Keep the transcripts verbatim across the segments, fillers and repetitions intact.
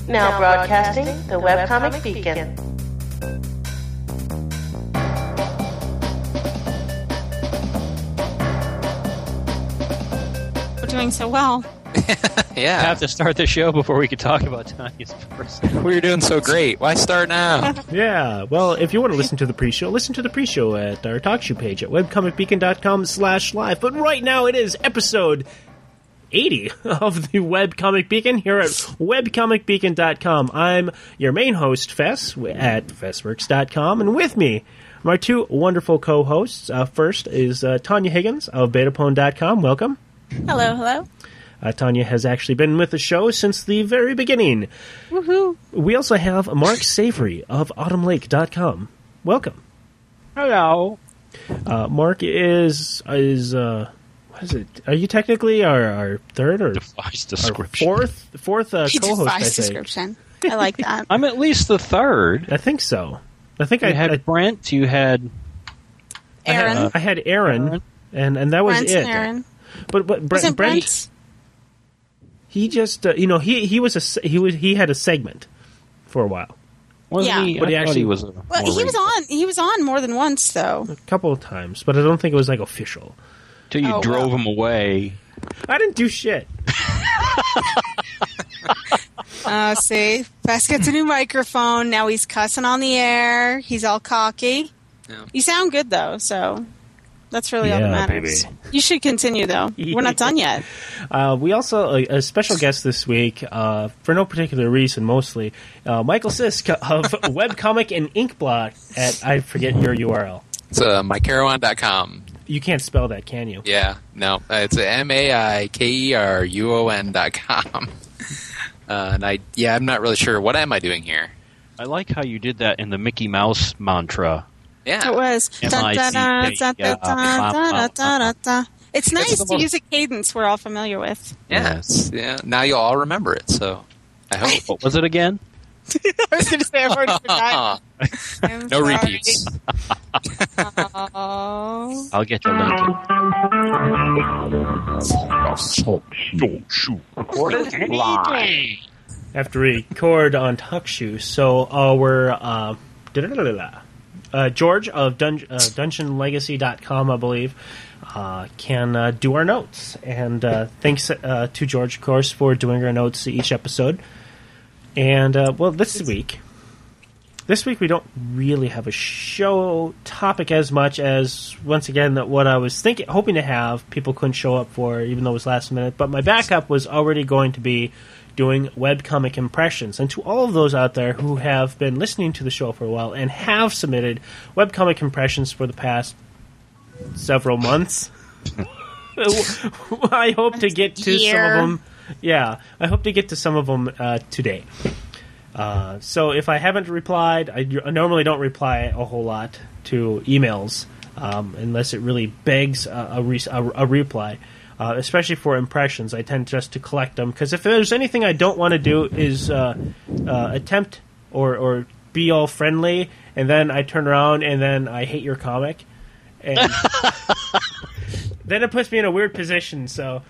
Now broadcasting the Webcomic Beacon. We're doing so well. Yeah. I have to start the show before we could talk about Tanya's person. We're doing so great. Why start now? Yeah, well, if you want to listen to the pre-show, listen to the pre-show at our talk show page at webcomicbeacon.com slash live. But right now it is episode eighty of the Webcomic Beacon here at webcomic beacon dot com. I'm your main host, Fess, at fessworks dot com, and with me, my two wonderful co-hosts. Uh, first is uh, Tanya Higgins of betapone dot com. Welcome. Hello, hello. Uh, Tanya has actually been with the show since the very beginning. Woohoo. We also have Mark Savory of autumn lake dot com. Welcome. Hello. Uh, Mark is is uh, what is it? Are you technically our, our third or Defies our description. fourth fourth uh, He co-host? I defies think. description. I like that. I'm at least the third. I think so. I think You I had I, Brent, you had... I had, Aaron. I had Aaron, Aaron. and and that was Brent it. and Aaron. But but Brent, Wasn't Brent, Brent? he just uh, you know he he was a se- he was he had a segment for a while, Wasn't Yeah. he? But he I thought actually- he was a Well, more he was regular. on. He was on more than once, though. a couple of times, but I don't think it was like official. Till you Oh, drove well. him away. I didn't do shit. Uh, see, Fess gets a new microphone. Now he's cussing on the air. He's all cocky. Yeah. You sound good, though, so that's really all Yeah, that matters. baby. You should continue, though. We're not done yet. Uh, we also a, a special guest this week uh, for no particular reason, mostly uh, Michael Sisk of Webcomic and Inkblot at I forget your U R L. It's uh, my carawan dot com. You can't spell that, can you? Yeah, no. Uh, it's M A I K E R U O N dot com. Uh, and I, yeah, I'm not really sure. What am I doing here? I like how you did that in the Mickey Mouse mantra. Yeah. It was. M Dun, I dun, C dun, K, dun, yeah, dun, dun, dun, dun, dun, dun. It's nice the to most- use a cadence we're all familiar with. Yes. Yeah. Now you'll all remember it, so I hope. What was it again? I was going to say I've already forgotten. I'm No sorry. repeats. Oh. I'll get you later. Have to record on TalkShoe, so our uh, da-da-da-da-da. uh, George of Dun- uh, dungeon legacy dot com, I believe, uh, can uh, do our notes. And uh, thanks uh, to George, of course, for doing our notes each episode. And, uh, well, this week, this week we don't really have a show topic as much as, once again, that what I was thinking, hoping to have, people couldn't show up for, even though it was last minute. But my backup was already going to be doing webcomic impressions. And to all of those out there who have been listening to the show for a while and have submitted webcomic impressions for the past several months, I hope to get to Year. some of them. Yeah, I hope to get to some of them uh, today. Uh, so if I haven't replied, I, I normally don't reply a whole lot to emails um, unless it really begs a, a, re- a, a reply. Uh, especially for impressions, I tend just to collect them because if there's anything I don't want to do is uh, uh, attempt or, or be all friendly, and then I turn around and then I hate your comic, and then it puts me in a weird position. So.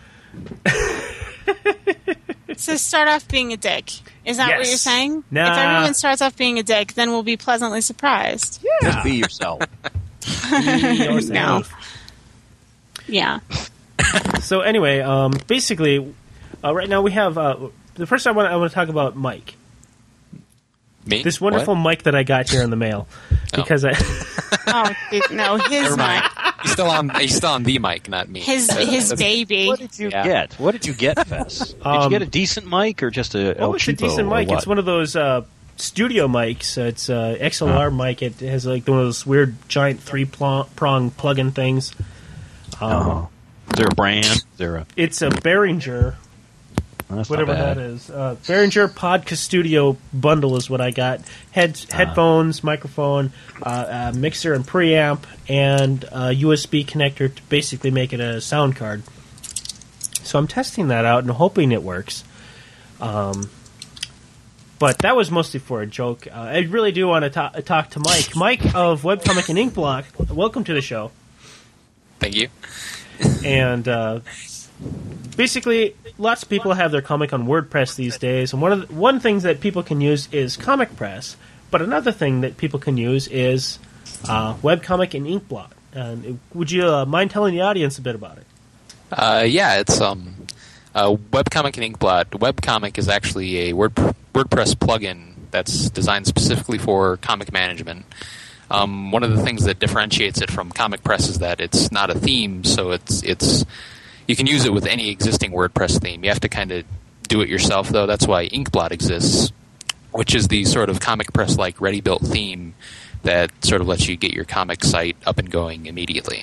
So start off being a dick. Is that what Yes. you're saying? Nah. If everyone starts off being a dick, then we'll be pleasantly surprised. Just be yourself. No. Yeah. So anyway, um, basically, uh, right now we have uh, the first I want I want to talk about Mike. Me? This wonderful What? mic that I got here in the mail because I Oh dude, no, his Never mind. mic, He's still on. He's still on the mic, not me. his his baby. What did you Yeah. get? What did you get, Fess? Did Um, you get a decent mic or just a El oh, it's a Cheapo decent or mic. what? It's one of those uh, studio mics. It's uh, X L R mic. It has like one of those weird giant three pl- prong plug-in things. Um, Oh. Is there a brand? Is there a... It's a Behringer. That's not Whatever bad. that is. Uh, Behringer Podcast Studio bundle is what I got. Head, headphones, microphone, uh, uh, mixer and preamp, and a U S B connector to basically make it a sound card. So I'm testing that out and hoping it works. Um, but that was mostly for a joke. Uh, I really do want to ta- talk to Mike. Mike of Webcomic and Inkblock, welcome to the show. Thank you. And uh, basically, lots of people have their comic on WordPress these days, and one of the, one thing that people can use is ComicPress. But another thing that people can use is uh, webcomic and Inkblot. And would you uh, mind telling the audience a bit about it? Uh, yeah, it's um, uh, webcomic and Inkblot. Webcomic is actually a Word, WordPress plugin that's designed specifically for comic management. Um, one of the things that differentiates it from ComicPress is that it's not a theme, so it's it's you can use it with any existing WordPress theme. You have to kind of do it yourself, though. That's why Inkblot exists, which is the sort of ComicPress-like ready-built theme that sort of lets you get your comic site up and going immediately.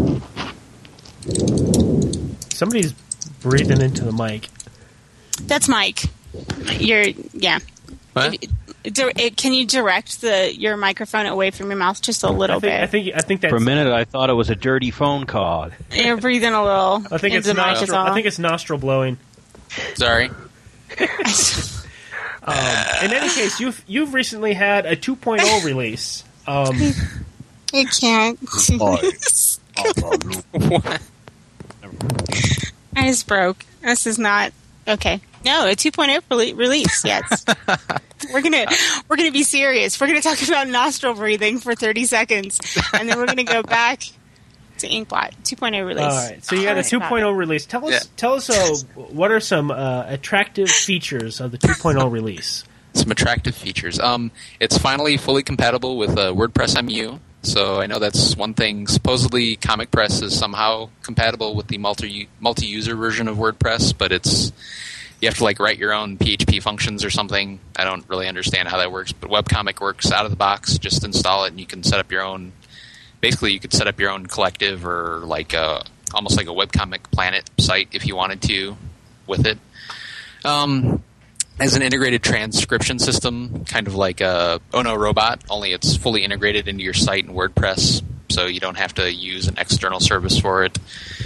Somebody's breathing into the mic. That's Mike. You're yeah. What? It, it, it, can you direct the your microphone away from your mouth just a little I think, bit? I think I think that's For a minute, I thought it was a dirty phone call. You're breathing a little. I think it's into the mic is nostril. all. I think it's nostril blowing. Sorry. Um, in any case, you've you've recently had a two point oh release. Um, You can't. What? I just broke. This is not okay. No, a two point oh rele- release. Yes, we're gonna we're gonna be serious. We're gonna talk about nostril breathing for thirty seconds, and then we're gonna go back to Inkblot two point oh release. all right, so you had a All right, two point oh release. Tell us Yeah. tell us uh, what are some uh, attractive features of the two point oh release? Some attractive features. Um, it's finally fully compatible with uh, WordPress M U. So I know that's one thing. Supposedly, ComicPress is somehow compatible with the multi multi-user version of WordPress, but it's you have to like write your own P H P functions or something. I don't really understand how that works, but webcomic works out of the box. Just install it, and you can set up your own. Basically, you could set up your own collective or like a, almost like a webcomic planet site if you wanted to with it. Um, as an integrated transcription system, kind of like a Ono Robot, only it's fully integrated into your site in WordPress, so you don't have to use an external service for it.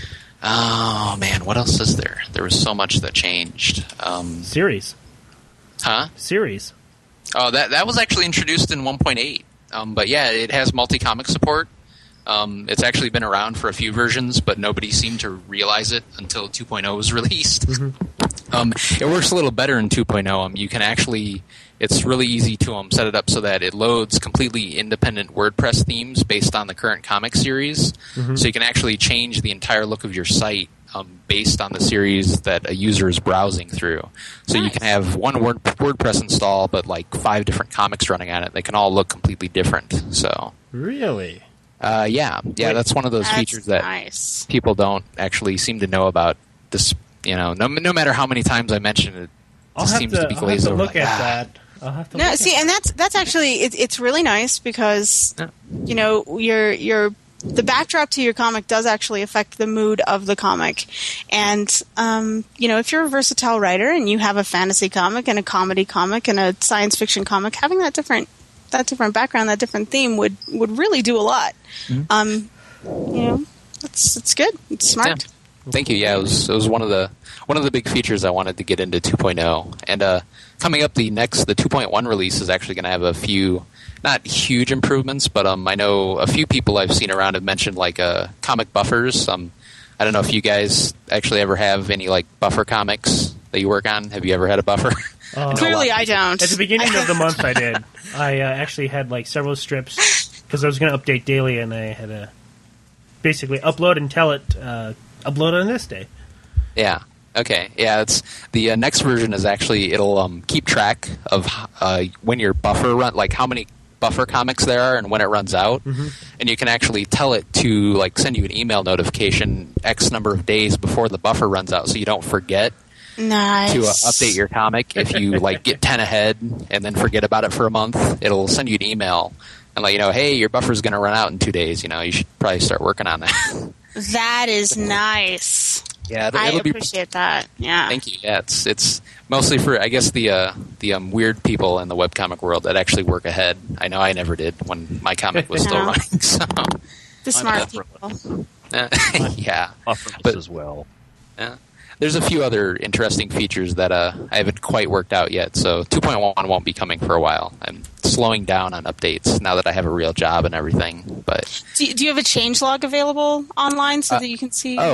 Oh, man, what else is there? There was so much that changed. Um, Series, huh? series. Oh, that that was actually introduced in one point eight. Um, but yeah, it has multi-comic support. Um, it's actually been around for a few versions, but nobody seemed to realize it until two point oh was released. Mm-hmm. um, it works a little better in two point oh. Um, you can actually, it's really easy to um, set it up so that it loads completely independent WordPress themes based on the current comic series. Mm-hmm. So you can actually change the entire look of your site um, based on the series that a user is browsing through. So nice. You can have one Word, WordPress install, but like five different comics running on it. They can all look completely different. So Really? Uh, yeah, yeah, that's one of those That's features that nice. people don't actually seem to know about. This, you know, no, no matter how many times I mention it, it I'll just have seems to, to be I'll have glazed to over. look like, at ah. that. I'll have to No, look see, at and that's that's actually it, it's really nice because Yeah. you know your your the backdrop to your comic does actually affect the mood of the comic, and um, you know if you're a versatile writer and you have a fantasy comic and a comedy comic and a science fiction comic, having that different that different background, that different theme would would really do a lot. Mm-hmm. Um, you know, it's it's good. It's smart. Yeah. Thank you. Yeah, it was it was one of the one of the big features I wanted to get into two point oh. And uh, coming up, the next the two point one release is actually going to have a few, not huge improvements, but um, I know a few people I've seen around have mentioned like uh, comic buffers. Um, I don't know if you guys actually ever have any like buffer comics that you work on. Have you ever had a buffer? Uh, Clearly, I don't. At the beginning of the month, I did. I uh, actually had like several strips because I was going to update daily, and I had to basically upload and tell it uh, upload on this day. Yeah. Okay. Yeah. It's the uh, next version is actually it'll um, keep track of uh, when your buffer run, like how many buffer comics there are and when it runs out, mm-hmm. and you can actually tell it to like send you an email notification X number of days before the buffer runs out, so you don't forget. Nice. To uh, update your comic. If you like get ten ahead and then forget about it for a month, it'll send you an email and let you know, hey, your buffer's going to run out in two days. You know, you should probably start working on that. That is nice. Yeah, it'll, I it'll be, appreciate that. Yeah. Thank you. Yeah, it's it's mostly for I guess the uh, the um, weird people in the webcomic world that actually work ahead. I know I never did when my comic was still No. running. So The smart uh, people. uh, yeah, Buffers But- as well. yeah. There's a few other interesting features that uh, I haven't quite worked out yet, so two point one won't be coming for a while. I'm slowing down on updates now that I have a real job and everything. But Do you, do you have a changelog available online so Uh, that you can see? oh,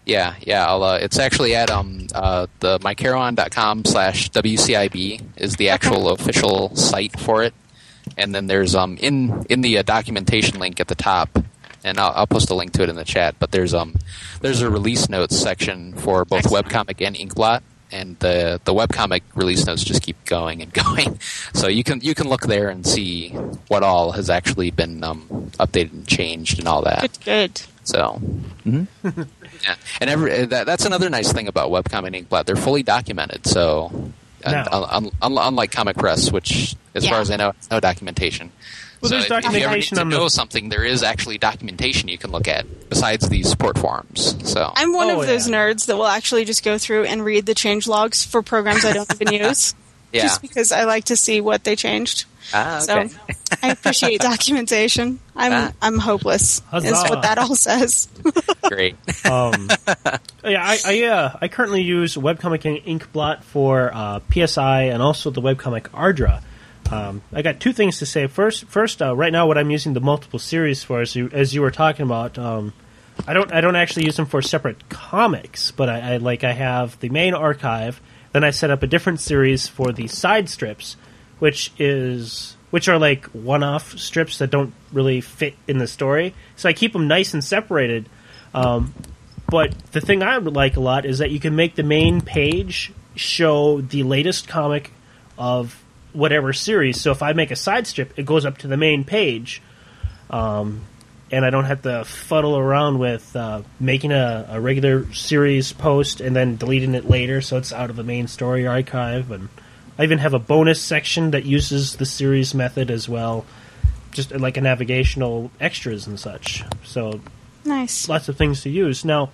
Yeah, yeah. I'll, uh, it's actually at um, uh, the mycaron.com slash WCIB is the actual okay. official site for it. And then there's um in in the uh, documentation link at the top, and I'll, I'll post a link to it in the chat. But there's um there's a release notes section for both Excellent. Webcomic and Inkblot, and the the webcomic release notes just keep going and going. So you can you can look there and see what all has actually been um, updated and changed and all that. Good, good. So, mm-hmm. yeah, and every, that, that's another nice thing about webcomic and Inkblot. They're fully documented. So. And, un, un, unlike Comic Press, which, as yeah. far as I know, no documentation. Well, so there's if, documentation if you ever need on to know the... something, there is actually documentation you can look at besides these support forums. So I'm one oh, of those yeah. nerds that will actually just go through and read the change logs for programs I don't even use, yeah. just because I like to see what they changed. Ah, okay. So I appreciate documentation. I'm ah. I'm hopeless. Huzzah. Is what that all says. Great. um, yeah, I I, uh, I currently use Webcomic and Inkblot for uh, P S I and also the Webcomic Ardra. Um, I got two things to say. First, first, uh, right now, what I'm using the multiple series for, as you as you were talking about, um, I don't I don't actually use them for separate comics, but I, I like I have the main archive. Then I set up a different series for the side strips, which is which are like one-off strips that don't really fit in the story. So I keep them nice and separated. Um, but the thing I would like a lot is that you can make the main page show the latest comic of whatever series. So if I make a side strip, it goes up to the main page, um, and I don't have to fuddle around with uh, making a, a regular series post and then deleting it later so it's out of the main story archive. And I even have a bonus section that uses the series method as well, just like a navigational extras and such. So nice. Lots of things to use. Now,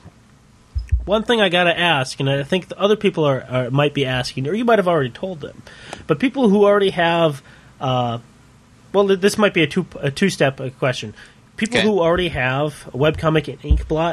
one thing I got to ask, and I think the other people are, are might be asking, or you might have already told them, but people who already have, uh, well, this might be a two a two step question. People okay. who already have a webcomic and Inkblot,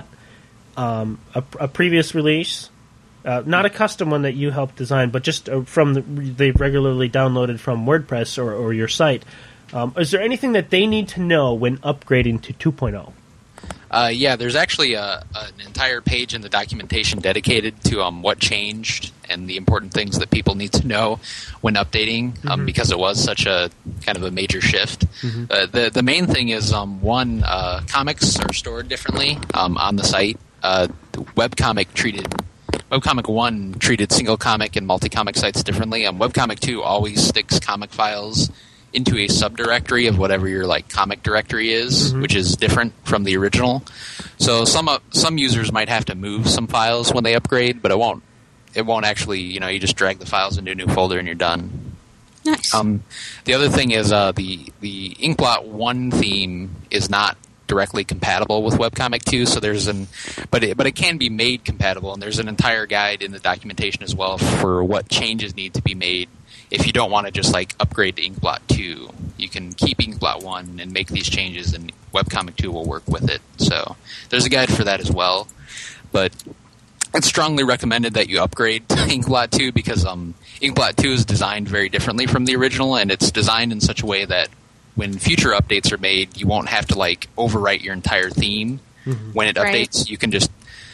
um, a, a previous release, uh, not a custom one that you helped design, but just uh, from the, they've regularly downloaded from WordPress or, or your site. Um, is there anything that they need to know when upgrading to two point oh? Uh, yeah, there's actually a, an entire page in the documentation dedicated to um, what changed and the important things that people need to know when updating, um, mm-hmm. because it was such a kind of a major shift. Mm-hmm. Uh, the the main thing is um, one, uh, comics are stored differently um, on the site. Uh, the webcomic treated Webcomic one treated single comic and multi comic sites differently. Um, Webcomic two always sticks comic files into a subdirectory of whatever your like comic directory is, mm-hmm. which is different from the original. So some uh, some users might have to move some files when they upgrade, but it won't. It won't actually. You know, you just drag the files into a new folder and you're done. Nice. Um, the other thing is uh, the the Inkblot one theme is not directly compatible with Webcomic two, so there's an but it, but it can be made compatible, and there's an entire guide in the documentation as well for what changes need to be made. If you don't want to just like upgrade to Inkblot two, you can keep Inkblot one and make these changes, and Webcomic two will work with it. So there's a guide for that as well. But it's strongly recommended that you upgrade to Inkblot two because um, Inkblot two is designed very differently from the original, and it's designed in such a way that when future updates are made, you won't have to like overwrite your entire theme. Mm-hmm. When it right. updates, you can just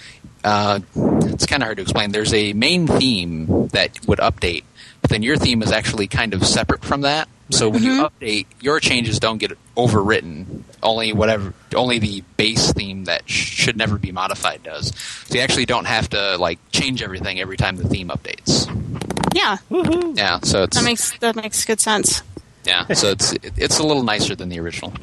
uh, it's kind of hard to explain. There's a main theme that would update, but then your theme is actually kind of separate from that. So when mm-hmm. you update, your changes don't get overwritten. Only whatever, only the base theme that sh- should never be modified does. So you actually don't have to like change everything every time the theme updates. Yeah. Woohoo. Yeah. So it's that makes that makes good sense. Yeah. So it's it, it's a little nicer than the original.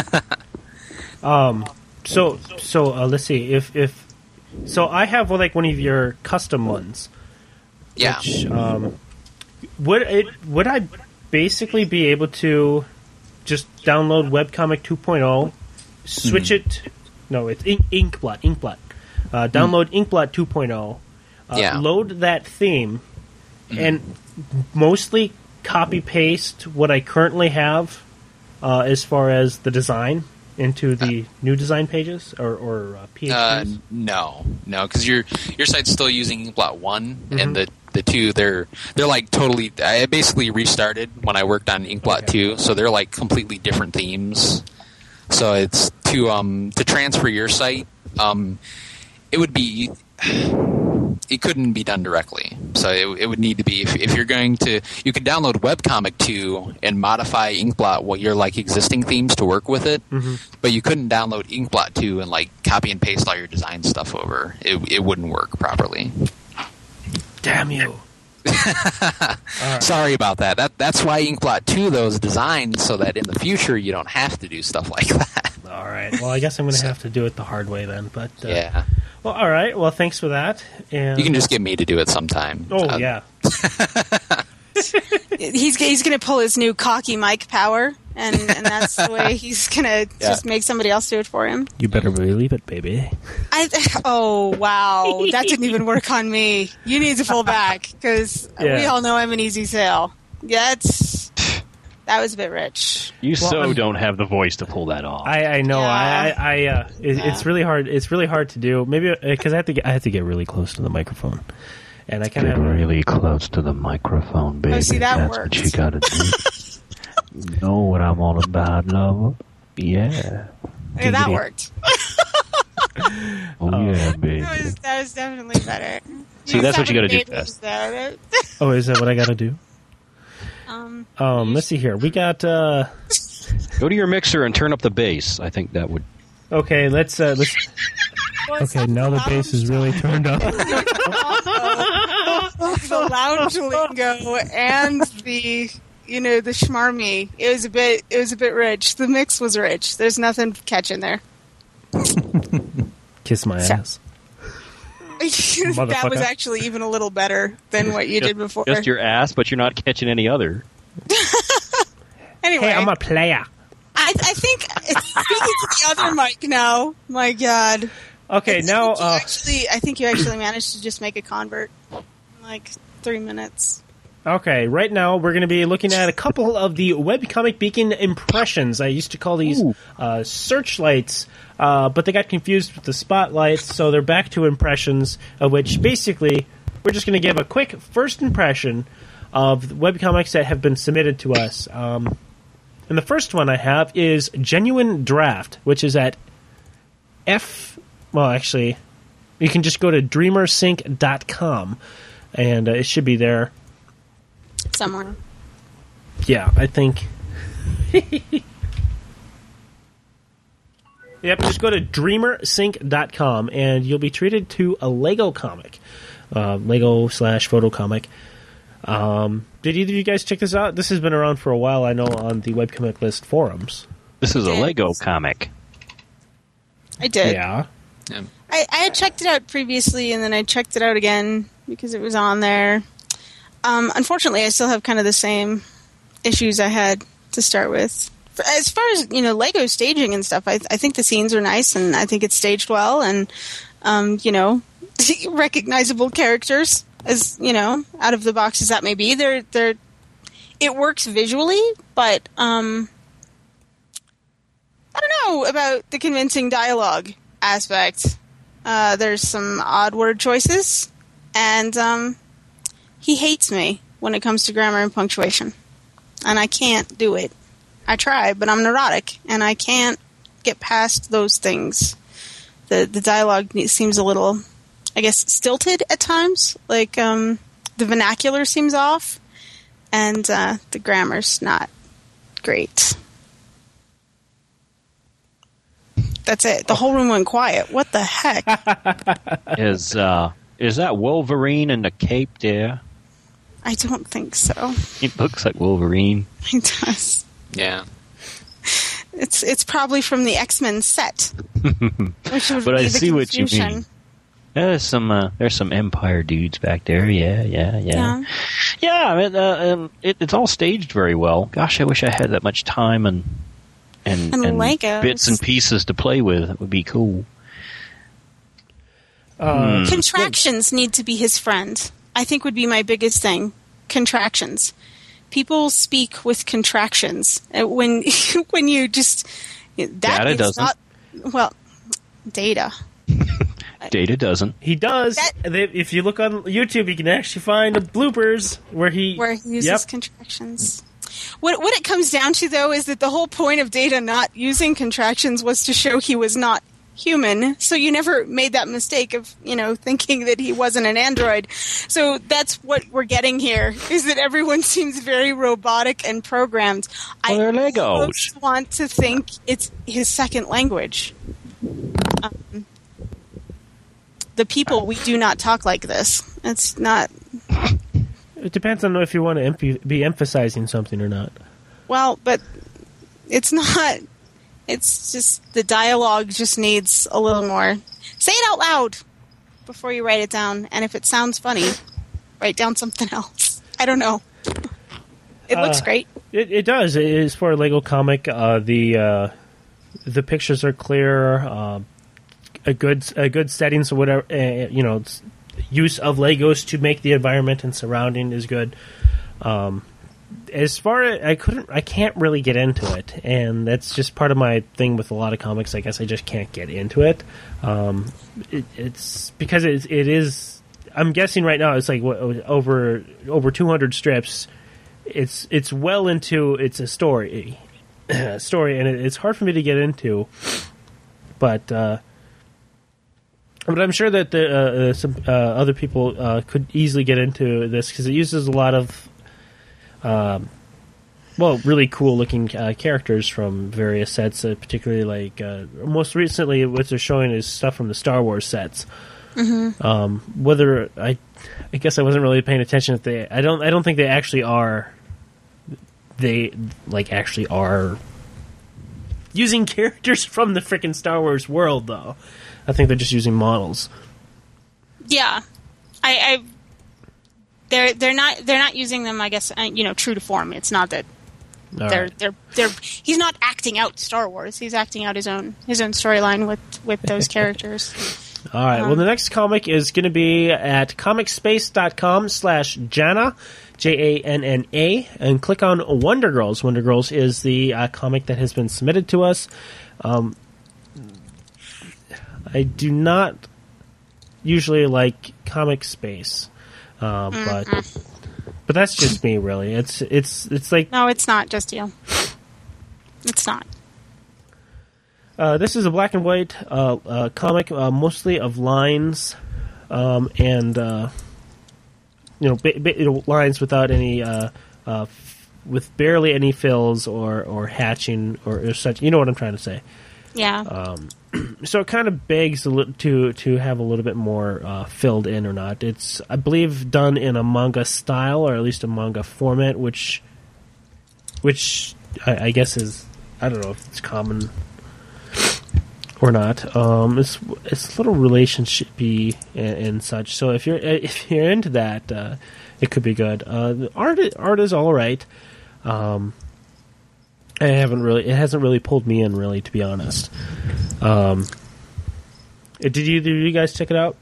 um. So so uh, let's see if if so I have like one of your custom ones. Yeah. Which, um, would it would I basically be able to just download Webcomic two point oh, switch mm-hmm. it? No, it's Ink, Inkblot. Inkblot. Uh, download mm. Inkblot two point oh. Uh, yeah. Load that theme, mm. and mostly copy paste what I currently have uh, as far as the design into the uh, new design pages or, or uh, P H Ps? Uh, no, no, because your your site's still using Inkblot one, mm-hmm. and the the two they're they're like totally. I basically restarted when I worked on Inkblot okay. two, so they're like completely different themes. So it's to um to transfer your site. Um, it would be it couldn't be done directly. So it, it would need to be if, if you're going to you could download webcomic two and modify Inkblot what your like existing themes to work with it, Mm-hmm. but you couldn't download Inkblot two and like copy and paste all your design stuff over. It it wouldn't work properly. Damn you. Right. Sorry about that. That that's why Inkblot two though is designed so that in the future you don't have to do stuff like that. All right. Well, I guess I'm going to have to do it the hard way then. But uh, Yeah. Well, all right. Well, thanks for that. And You can just get me to do it sometime. Oh Uh, yeah. He's he's going to pull his new cocky Mike power, and, and that's the way he's going to Yeah. just make somebody else do it for him. You better believe it, baby. I oh wow, that didn't even work on me. You need to pull back because Yeah. we all know I'm an easy sale. Yeah, it's that was a bit rich. You Well, so I'm- don't have the voice to pull that off. I, I know. Yeah. I, I, I uh, it, Yeah. it's really hard. It's really hard to do. Maybe because I have to get, I have to get really close to the microphone, and I kind Get of really close to the microphone, baby. Oh, see, that That's worked. what you gotta do. You know what I'm all about, lover? Yeah. Yeah, that Giggity. worked. Oh, yeah, baby. That was, that was definitely better. See, that's what you gotta do, Seven Fast. babies there. Oh, is that what I got to do? um, Um, let's see here. We got. Uh, Go to your mixer and turn up the bass. I think that would. okay, let's. Uh, let's. Okay, now the bass is really turned up. the lounge lingo and the you know the schmarmy. It was a bit. It was a bit rich. The mix was rich. There's nothing catching there. Kiss my So- ass. that Motherfucker. was actually even a little better than what you did before. Just your ass, but you're not catching any other. Anyway, Hey, I'm a player. I, I think it's speaking to the other mic now. My God. Okay, I now. think you Uh, actually, I think you actually managed to just make a convert in like three minutes. Okay, right now we're going to be looking at a couple of the webcomic beacon impressions. I used to call these uh, searchlights, uh, but they got confused with the spotlights, so they're back to impressions, of which basically we're just going to give a quick first impression of the webcomics that have been submitted to us. Um, and the first one I have is Genuine Draft, which is at F... Well, actually, you can just go to dreamer sync dot com, and uh, it should be there. Somewhere. Yeah, I think. Yep, just go to dreamer sync dot com and you'll be treated to a Lego comic. Uh, Lego slash photo comic. Um, did either of you guys check this out? This has been around for a while, I know, on the webcomic list forums. This is a Yes. Lego comic. I did. Yeah. Yeah. I, I had checked it out previously, and then I checked it out again because it was on there. Um, unfortunately, I still have kind of the same issues I had to start with. As far as you know, Lego staging and stuff, I, I think the scenes are nice, and I think it's staged well, and um, you know, recognizable characters as you know, out of the box as that may be. They're they're it works visually, but um, I don't know about the convincing dialogue aspect. Uh, there's some odd word choices, and um, he hates me when it comes to grammar and punctuation, and I can't do it. I try, but I'm neurotic, and I can't get past those things. The the dialogue seems a little, I guess, stilted at times. Like um, the vernacular seems off, and uh, the grammar's not great. That's it. The whole room went quiet. What the heck? Is uh, is that Wolverine in the cape there? I don't think so. It looks like Wolverine. It does. Yeah. It's it's probably from the X-Men set. Which would But I be the see what you confusion. mean. There's some uh, there's some Empire dudes back there. Yeah, yeah, yeah. Yeah. Yeah, I mean, uh, um, it, it's all staged very well. Gosh, I wish I had that much time and and, And Legos. bits and pieces to play with. That would be cool. Uh, Contractions need to be his friend. I think would be my biggest thing. Contractions. People speak with contractions. Uh, When when you just that Data is doesn't. not well data. Data doesn't. He does. That- They- if you look on YouTube, you can actually find bloopers where he Where he uses Yep. contractions. What what it comes down to though is that the whole point of Data not using contractions was to show he was not human, so you never made that mistake of, you know, thinking that he wasn't an android. So that's what we're getting here, is that everyone seems very robotic and programmed. Well, they're I Legos. almost want to think it's his second language. Um, the people, we do not talk like this. It's not... It depends on if you want to em- be emphasizing something or not. Well, but it's not... It's just the dialogue just needs a little more. Say it out loud before you write it down, and if it sounds funny, write down something else. I don't know. It looks Uh, great. It, it does. It is for a Lego comic. Uh, the uh, the pictures are clear. Uh, a good a good setting. So whatever uh, you know, it's- use of Legos to make the environment and surrounding is good. Um, as far as I couldn't, I can't really get into it, and that's just part of my thing with a lot of comics. I guess I just can't get into it. Um, it it's because it, it is. I'm guessing right now it's like what, over over two hundred strips. It's it's well into it's a story, story, and it, it's hard for me to get into. But uh, but I'm sure that the, uh, uh, some uh, other people uh, could easily get into this because it uses a lot of. Um, well, really cool-looking uh, characters from various sets, uh, particularly like uh, most recently, what they're showing is stuff from the Star Wars sets. Mm-hmm. Um, whether I, I guess I wasn't really paying attention. If they, I don't, I don't think they actually are. They like actually are using characters from the frickin' Star Wars world, though. I think they're just using models. Yeah, I, I they're they're not they're not using them. I guess uh, you know, true to form. It's not that All they're right. they're they're. He's not acting out Star Wars. He's acting out his own his own storyline with with those characters. All right. Well, the next comic is going to be at comicspace.com slash Jana, J A N N A, and click on Wonder Girls. Wonder Girls is the uh, comic that has been submitted to us. Um, I do not usually like Comic Space, uh, but but that's just me, really. It's it's it's like No, it's not just you. It's not. Uh, this is a black and white uh, uh, comic, uh, mostly of lines um, and uh, you know, ba- ba- you know, lines without any, uh, uh, f- with barely any fills or, or hatching or, or such. You know what I'm trying to say. Yeah. Um, so it kind of begs a li- to to have a little bit more uh, filled in or not. It's, I believe, done in a manga style or at least a manga format, which which I, I guess is, I don't know if it's common or not. Um, it's it's a little relationshipy and, and such. So if you're if you're into that, uh, it could be good. Uh, the art art is all right. Um, I haven't really it hasn't really pulled me in, really, to be honest. Um, did you did you guys check it out?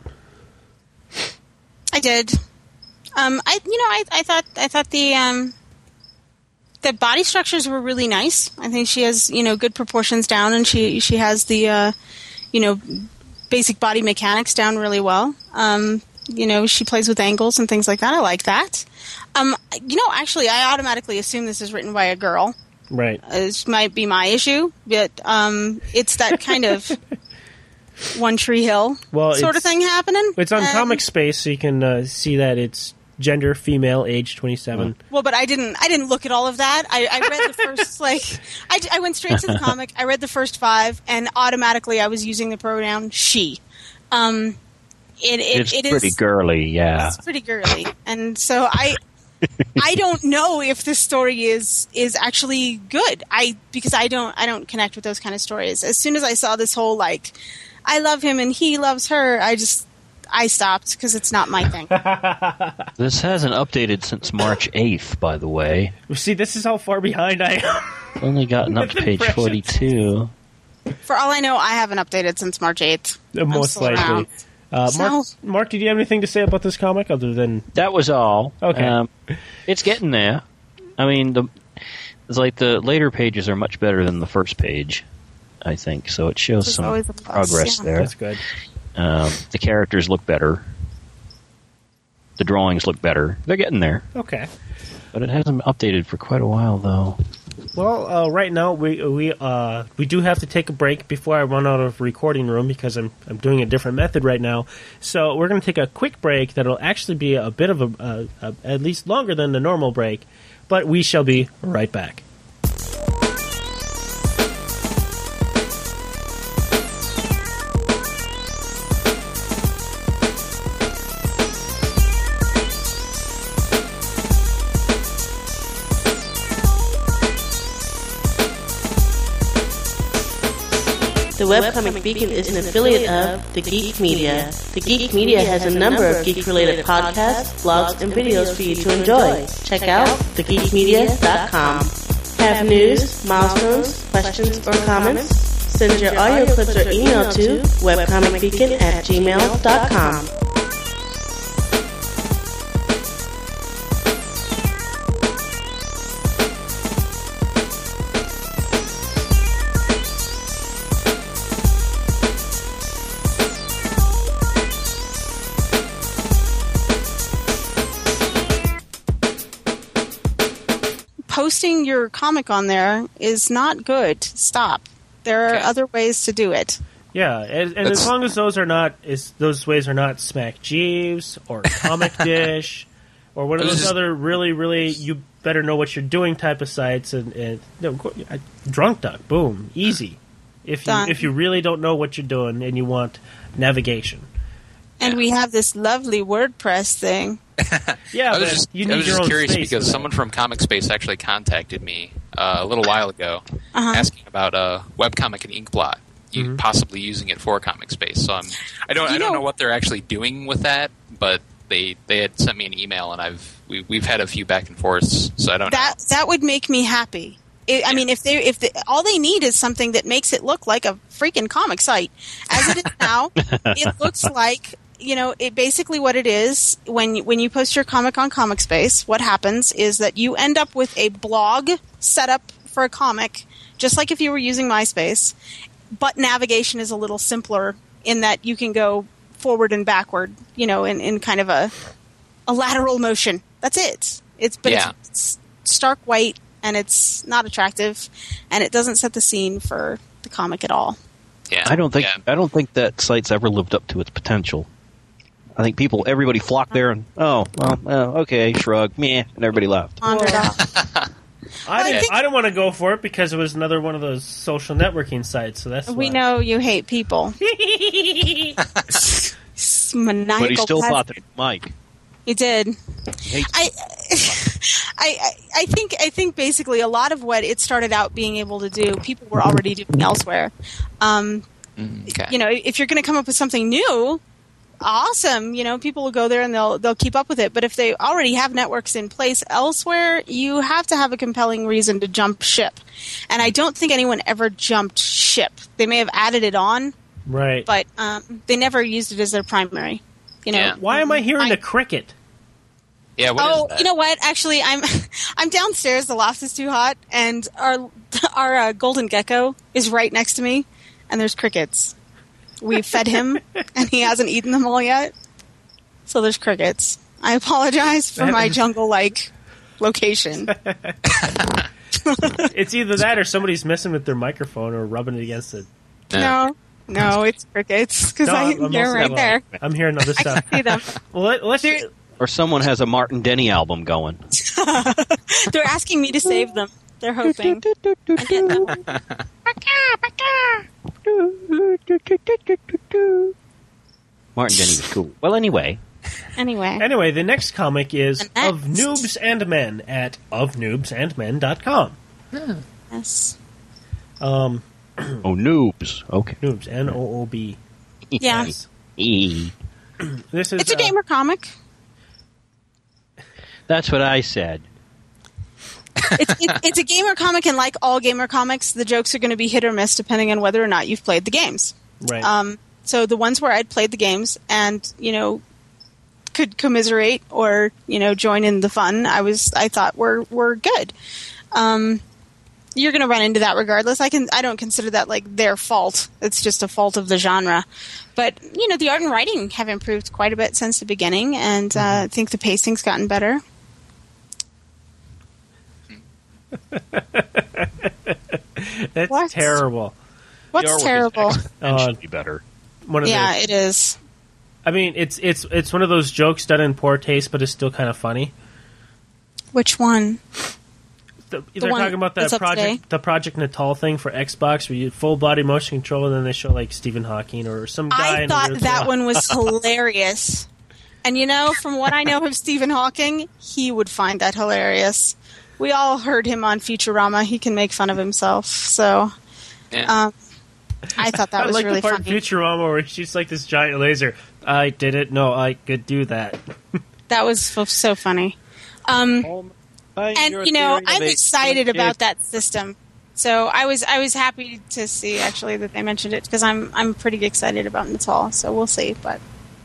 I did. Um, I you know I, I thought I thought the um, the body structures were really nice. I think she has you know good proportions down, and she she has the uh, you know basic body mechanics down really well. Um, you know she plays with angles and things like that. I like that. Um, you know actually I automatically assume this is written by a girl. Right. Uh, this might be my issue, but um, it's that kind of One Tree Hill Well, sort of it's- thing happening. It's on And- Comic Space, so you can uh, see that it's gender, female, age twenty-seven. Well, but I didn't. I didn't look at all of that. I, I read the first like. I, I went straight to the comic. I read the first five, and automatically I was using the pronoun she. Um, it it, It's it pretty is girly, yeah. it's pretty girly, and so I. I don't know if this story is is actually good. I because I don't I don't connect with those kind of stories. As soon as I saw this whole like, I love him and he loves her, I just I stopped because it's not my thing. This hasn't updated since March eighth, by the way. See, this is how far behind I am. Only gotten up to page forty-two. For all I know, I haven't updated since March eighth. I'm Most still likely. around. Uh, So- Mark, Mark, did you have anything to say about this comic other than That was all. Okay. Um, it's getting there. I mean, the it's like the later pages are much better than the first page, I think. So it shows Which is some always a plus, progress yeah. there. that's good? Um, the characters look better. The drawings look better. They're getting there, Okay. but it hasn't been updated for quite a while, though. Well, uh, right now we we uh, we do have to take a break before I run out of recording room because I'm I'm doing a different method right now. So we're going to take a quick break that'll actually be a bit of a, a, a at least longer than the normal break, but we shall be right back. The Webcomic Beacon is an affiliate of The Geek Media. The Geek Media has a number of geek-related podcasts, blogs, and videos for you to enjoy. Check out the geek media dot com. Have news, milestones, questions, or comments? Send your audio clips or email to webcomicbeacon at gmail dot com. Posting your comic on there is not good. Stop. There are Okay. other ways to do it. Yeah, and, and That's- as long as those are not, is those ways are not Smack Jeeves or Comic Dish or one of It was those just- other really, really you better know what you're doing type of sites. And, and no, Drunk Duck, boom, easy. If you Done. if you really don't know what you're doing and you want navigation, And Yeah. we have this lovely WordPress thing. yeah, I was but just, you I need was your just own curious space because for that. someone from Comic Space actually contacted me uh, a little while ago Uh-huh. asking about uh, webcomic and Inkblot, you Mhm. possibly using it for Comic Space. So I'm, I don't, You I don't know- know what they're actually doing with that, but they they had sent me an email and I've we, we've had a few back and forths, so I don't That that would make me happy. It, I mean, if they if they, all they need is something that makes it look like a freaking comic site, as it is now, it looks like, you know, it basically what it is when you, when you post your comic on Comic Space. What happens is that you end up with a blog set up for a comic, just like if you were using MySpace, but navigation is a little simpler in that you can go forward and backward, you know, in, in kind of a a lateral motion. That's it. It's but Yeah. it's, it's stark white and it's not attractive, and it doesn't set the scene for the comic at all. Yeah, I don't think yeah. I don't think that site's ever lived up to its potential. I think people, everybody flocked there and oh, well, uh, okay, shrug, meh, and everybody left. Wandered Well- off. I I didn't, think- I didn't want to go for it because it was another one of those social networking sites. So that's We why. know you hate people. Maniacal But he still pes- bought the mic. He did. He hates I, I, I- I think I think basically a lot of what it started out being able to do, people were already doing elsewhere. Um, Mm, okay. you know, if you're going to come up with something new, awesome. You know, people will go there and they'll they'll keep up with it. But if they already have networks in place elsewhere, you have to have a compelling reason to jump ship. And I don't think anyone ever jumped ship. They may have added it on, Right. but um, they never used it as their primary. You know, Yeah. Why am I hearing I- a cricket? yeah. What is Oh, that? you know what? Actually, I'm I'm downstairs. The loft is too hot, and our our uh, golden gecko is right next to me, and there's crickets. We fed him, and he hasn't eaten them all yet. So there's crickets. I apologize for my jungle-like location. It's either that or somebody's messing with their microphone or rubbing it against it. Yeah. No, no, it's crickets because No, I I'm- I'm they're also- right there. I'm hearing other I stuff. can see them. Well, let, let's. They're- Or someone has a Martin Denny album going. They're asking me to save them. They're hoping. I get them. Martin Denny was cool. Well, anyway, Anyway, Anyway, the next comic is The next. Of Noobs and Men at of noobs and men dot com. yes. Um, oh, noobs. Okay. noobs, N O O B. Yeah. E. This is It's a uh, gamer comic. That's what I said. it's, it, it's a gamer comic, and like all gamer comics, the jokes are going to be hit or miss depending on whether or not you've played the games. right. Um, so the ones where I'd played the games and you know could commiserate or you know join in the fun, I was I thought were were good. Um, you're going to run into that regardless. I can I don't consider that like their fault. It's just a fault of the genre. But you know the art and writing have improved quite a bit since the beginning, and uh, I think the pacing's gotten better. That's What? terrible. What's Your work is terrible? exponentially better. One of Yeah, the, it is. I mean, it's it's it's one of those jokes done in poor taste, but it's still kind of funny. Which one? The, they're one talking about that that's up today? project, the Project Natal thing for Xbox, where you full body motion control, and then they show like Stephen Hawking or some guy. I in thought a that one was hilarious. And you know, from what I know of Stephen Hawking, he would find that hilarious. We all heard him on Futurama. He can make fun of himself. So, Yeah. um, I thought that I was like really the part funny. in Futurama where he shoots like this giant laser. I did it. No, I could do that. That was so, so funny. Um, and you know, I'm excited about that system. So I was I was happy to see actually that they mentioned it because I'm I'm pretty excited about Natal. So we'll see, but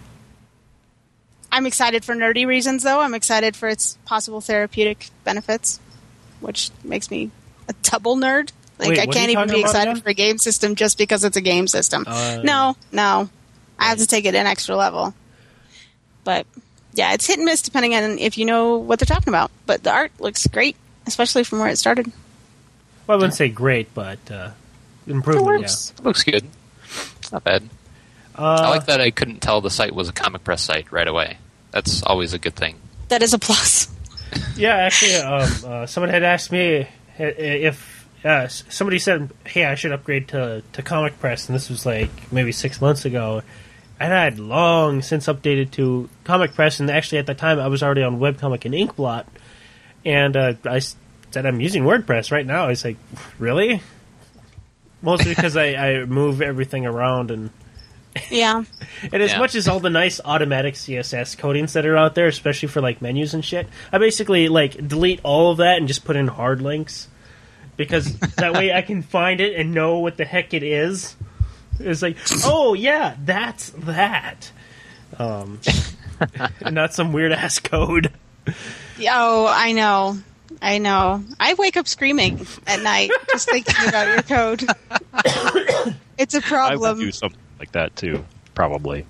I'm excited for nerdy reasons though. I'm excited for its possible therapeutic benefits, which makes me a double nerd. Like Wait, I what are can't you even talking be about excited again? for a game system just because it's a game system. Uh, no, no, I have to take it an extra level. But yeah, it's hit and miss depending on if you know what they're talking about. But the art looks great, especially from where it started. Well, I wouldn't say great, but uh, It improvement. works. It looks good. It's not bad. Yeah. Uh, I like that I couldn't tell the site was a comic press site right away. That's always a good thing. That is a plus. Yeah, actually, um, uh, someone had asked me if uh, somebody said, "Hey, I should upgrade to to Comic Press," and this was like maybe six months ago. And I had long since updated to Comic Press, and actually at the time I was already on Webcomic and Inkblot, and uh, I s- said I'm using WordPress right now. I was like, really? Mostly because I, I move everything around, and Yeah. and as Yeah. much as all the nice automatic C S S codings that are out there, especially for like menus and shit, I basically like delete all of that and just put in hard links because that way I can find it and know what the heck it is. It's like, oh yeah, that's that, um, and not some weird ass code. Oh, I know. I know. I wake up screaming at night just thinking about your code. It's a I would problem. do something like that too, probably,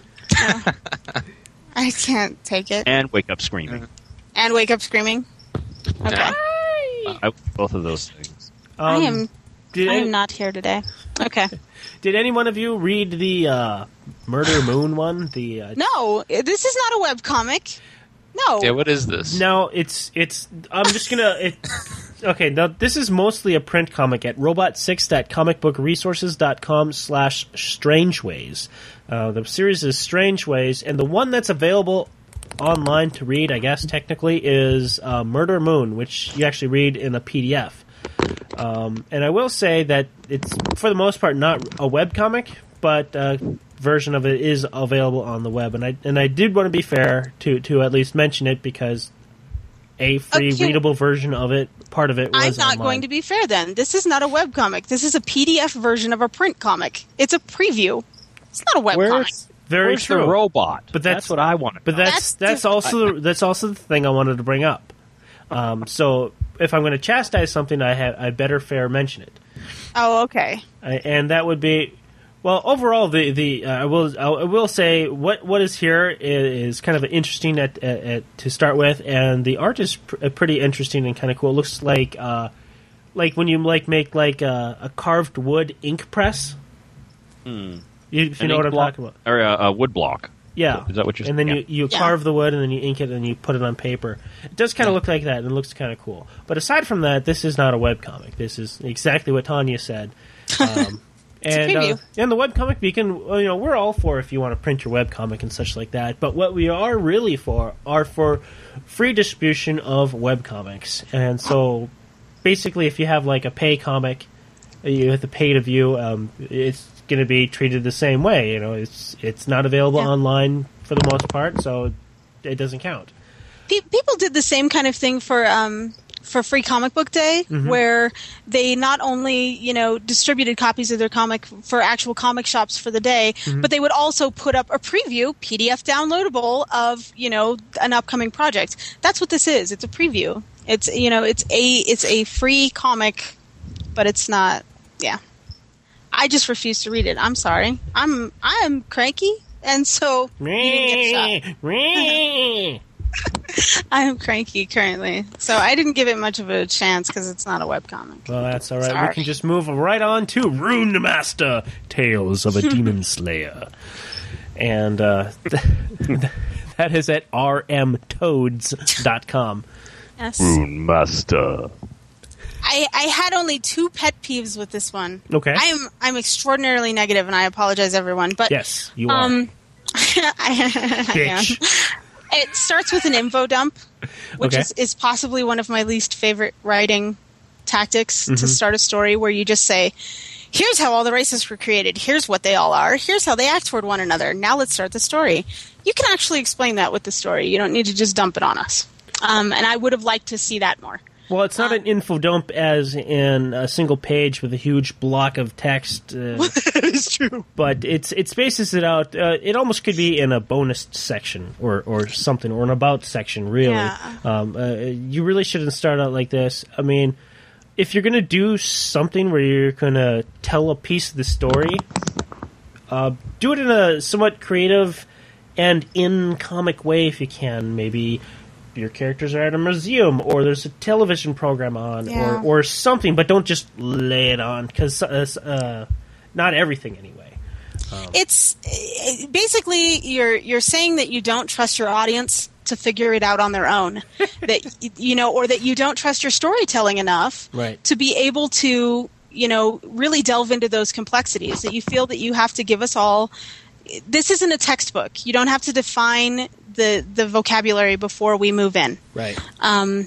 I can't take it. and wake up screaming. And wake up screaming. Okay. Yeah. I both of those things. Um, I am Did, I any, am not here today. Okay. did any one of you read the uh, Murder Moon one? The uh, No, this is not a webcomic. No. Yeah, what is this? No, it's it's. I'm just gonna. It, okay, now this is mostly a print comic at robot six dot comic book resources dot com slash strangeways. Uh, the series is Strangeways, and the one that's available online to read, I guess technically, is uh, Murder Moon, which you actually read in a P D F. Um, and I will say that it's for the most part not a webcomic, but a version of it is available on the web. And I and I did want to be fair to, to at least mention it because a free Okay. readable version of it, part of it was I'm not online. going to be fair then. This is not a webcomic. This is a P D F version of a print comic. It's a preview. It's not a webcomic. Where's, Very where's true. the robot? But that's, that's- what I want to But know. that's That's that's different. also that's also the thing I wanted to bring up. Um, so if I'm going to chastise something, I have I better fair mention it. Oh, okay. I, and that would be, well, overall, the the uh, I will I will say what what is here is, is kind of interesting at, at, at to start with, and the art is pr- uh, pretty interesting and kind of cool. It looks like uh, like when you like make like a, a carved wood ink press. Hmm. You, if you An know what ink I'm block- talking about. Or a, a wood block. Yeah. Is that what you're And then saying? you, you Yeah. carve the wood and then you ink it and you put it on paper. It does kind of look like that and it looks kind of cool. But aside from that, this is not a webcomic. This is exactly what Tanya said. Um, and preview. uh, and the webcomic beacon, well, you know, we're all for if you want to print your webcomic and such like that. But what we are really for are for free distribution of webcomics. And so basically if you have like a pay comic, you have to pay to view, um, it's going to be treated the same way. You know, it's it's not available Yeah. online for the most part, so it doesn't count. Pe- people did the same kind of thing for um, for Free Comic Book Day, where they not only you know distributed copies of their comic for actual comic shops for the day, but they would also put up a preview, P D F downloadable of you know an upcoming project. That's what this is. It's a preview. It's you know it's a it's a free comic, but it's not. Yeah, I just refuse to read it. I'm sorry. I'm I am cranky, and so you didn't get a shot. I am cranky currently, so I didn't give it much of a chance because it's not a webcomic. Well, that's all right. Sorry. We can just move right on to Rune Master: Tales of a Demon Slayer, and uh, that is at r m toads dot com. Yes. Rune Master. I, I had only two pet peeves with this one. Okay. I'm I'm extraordinarily negative, and I apologize, everyone. But Yes, you are. um, I, I am. Bitch. It starts with an info dump, which Okay. is, is possibly one of my least favorite writing tactics Mm-hmm. to start a story, where you just say, here's how all the races were created, here's what they all are, here's how they act toward one another, now let's start the story. You can actually explain that with the story. You don't need to just dump it on us. Um, and I would have liked to see that more. Well, it's not an info dump as in a single page with a huge block of text. Uh, That is true. but it's it spaces it out. Uh, it almost could be in a bonus section or, or something, or an about section, really. Yeah. Um, uh, you really shouldn't start out like this. I mean, if you're going to do something where you're going to tell a piece of the story, uh, do it in a somewhat creative and in-comic way if you can. Maybe your characters are at a museum, or there's a television program on, Yeah. or, or something, but don't just lay it on, because uh, uh, not everything anyway. It's uh, basically you're you're saying that you don't trust your audience to figure it out on their own, that you know, or that you don't trust your storytelling enough Right. to be able to, you know, really delve into those complexities. That you feel that you have to give us all. This isn't a textbook. You don't have to define the the vocabulary before we move in. Right. Um,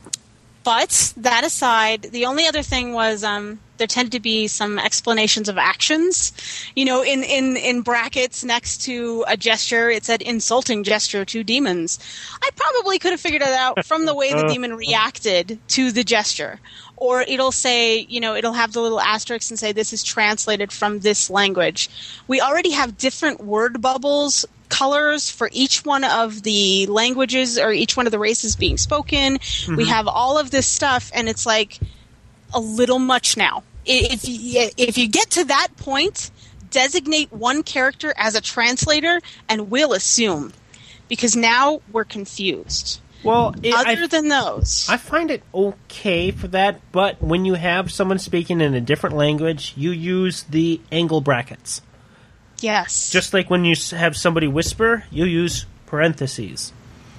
but that aside, the only other thing was um, there tended to be some explanations of actions. You know, in, in, in brackets next to a gesture, it said insulting gesture to demons. I probably could have figured it out from the way the demon reacted to the gesture. Or it'll say, you know, it'll have the little asterisk and say this is translated from this language. We already have different word bubbles colors for each one of the languages or each one of the races being spoken. Mm-hmm. We have all of this stuff, and it's like a little much now. If you, if you get to that point, designate one character as a translator, and we'll assume, because now we're confused. Well, it, other I, than those, I find it okay for that, but when you have someone speaking in a different language, you use the angle brackets. yes, Just like when you s- have somebody whisper, you use parentheses.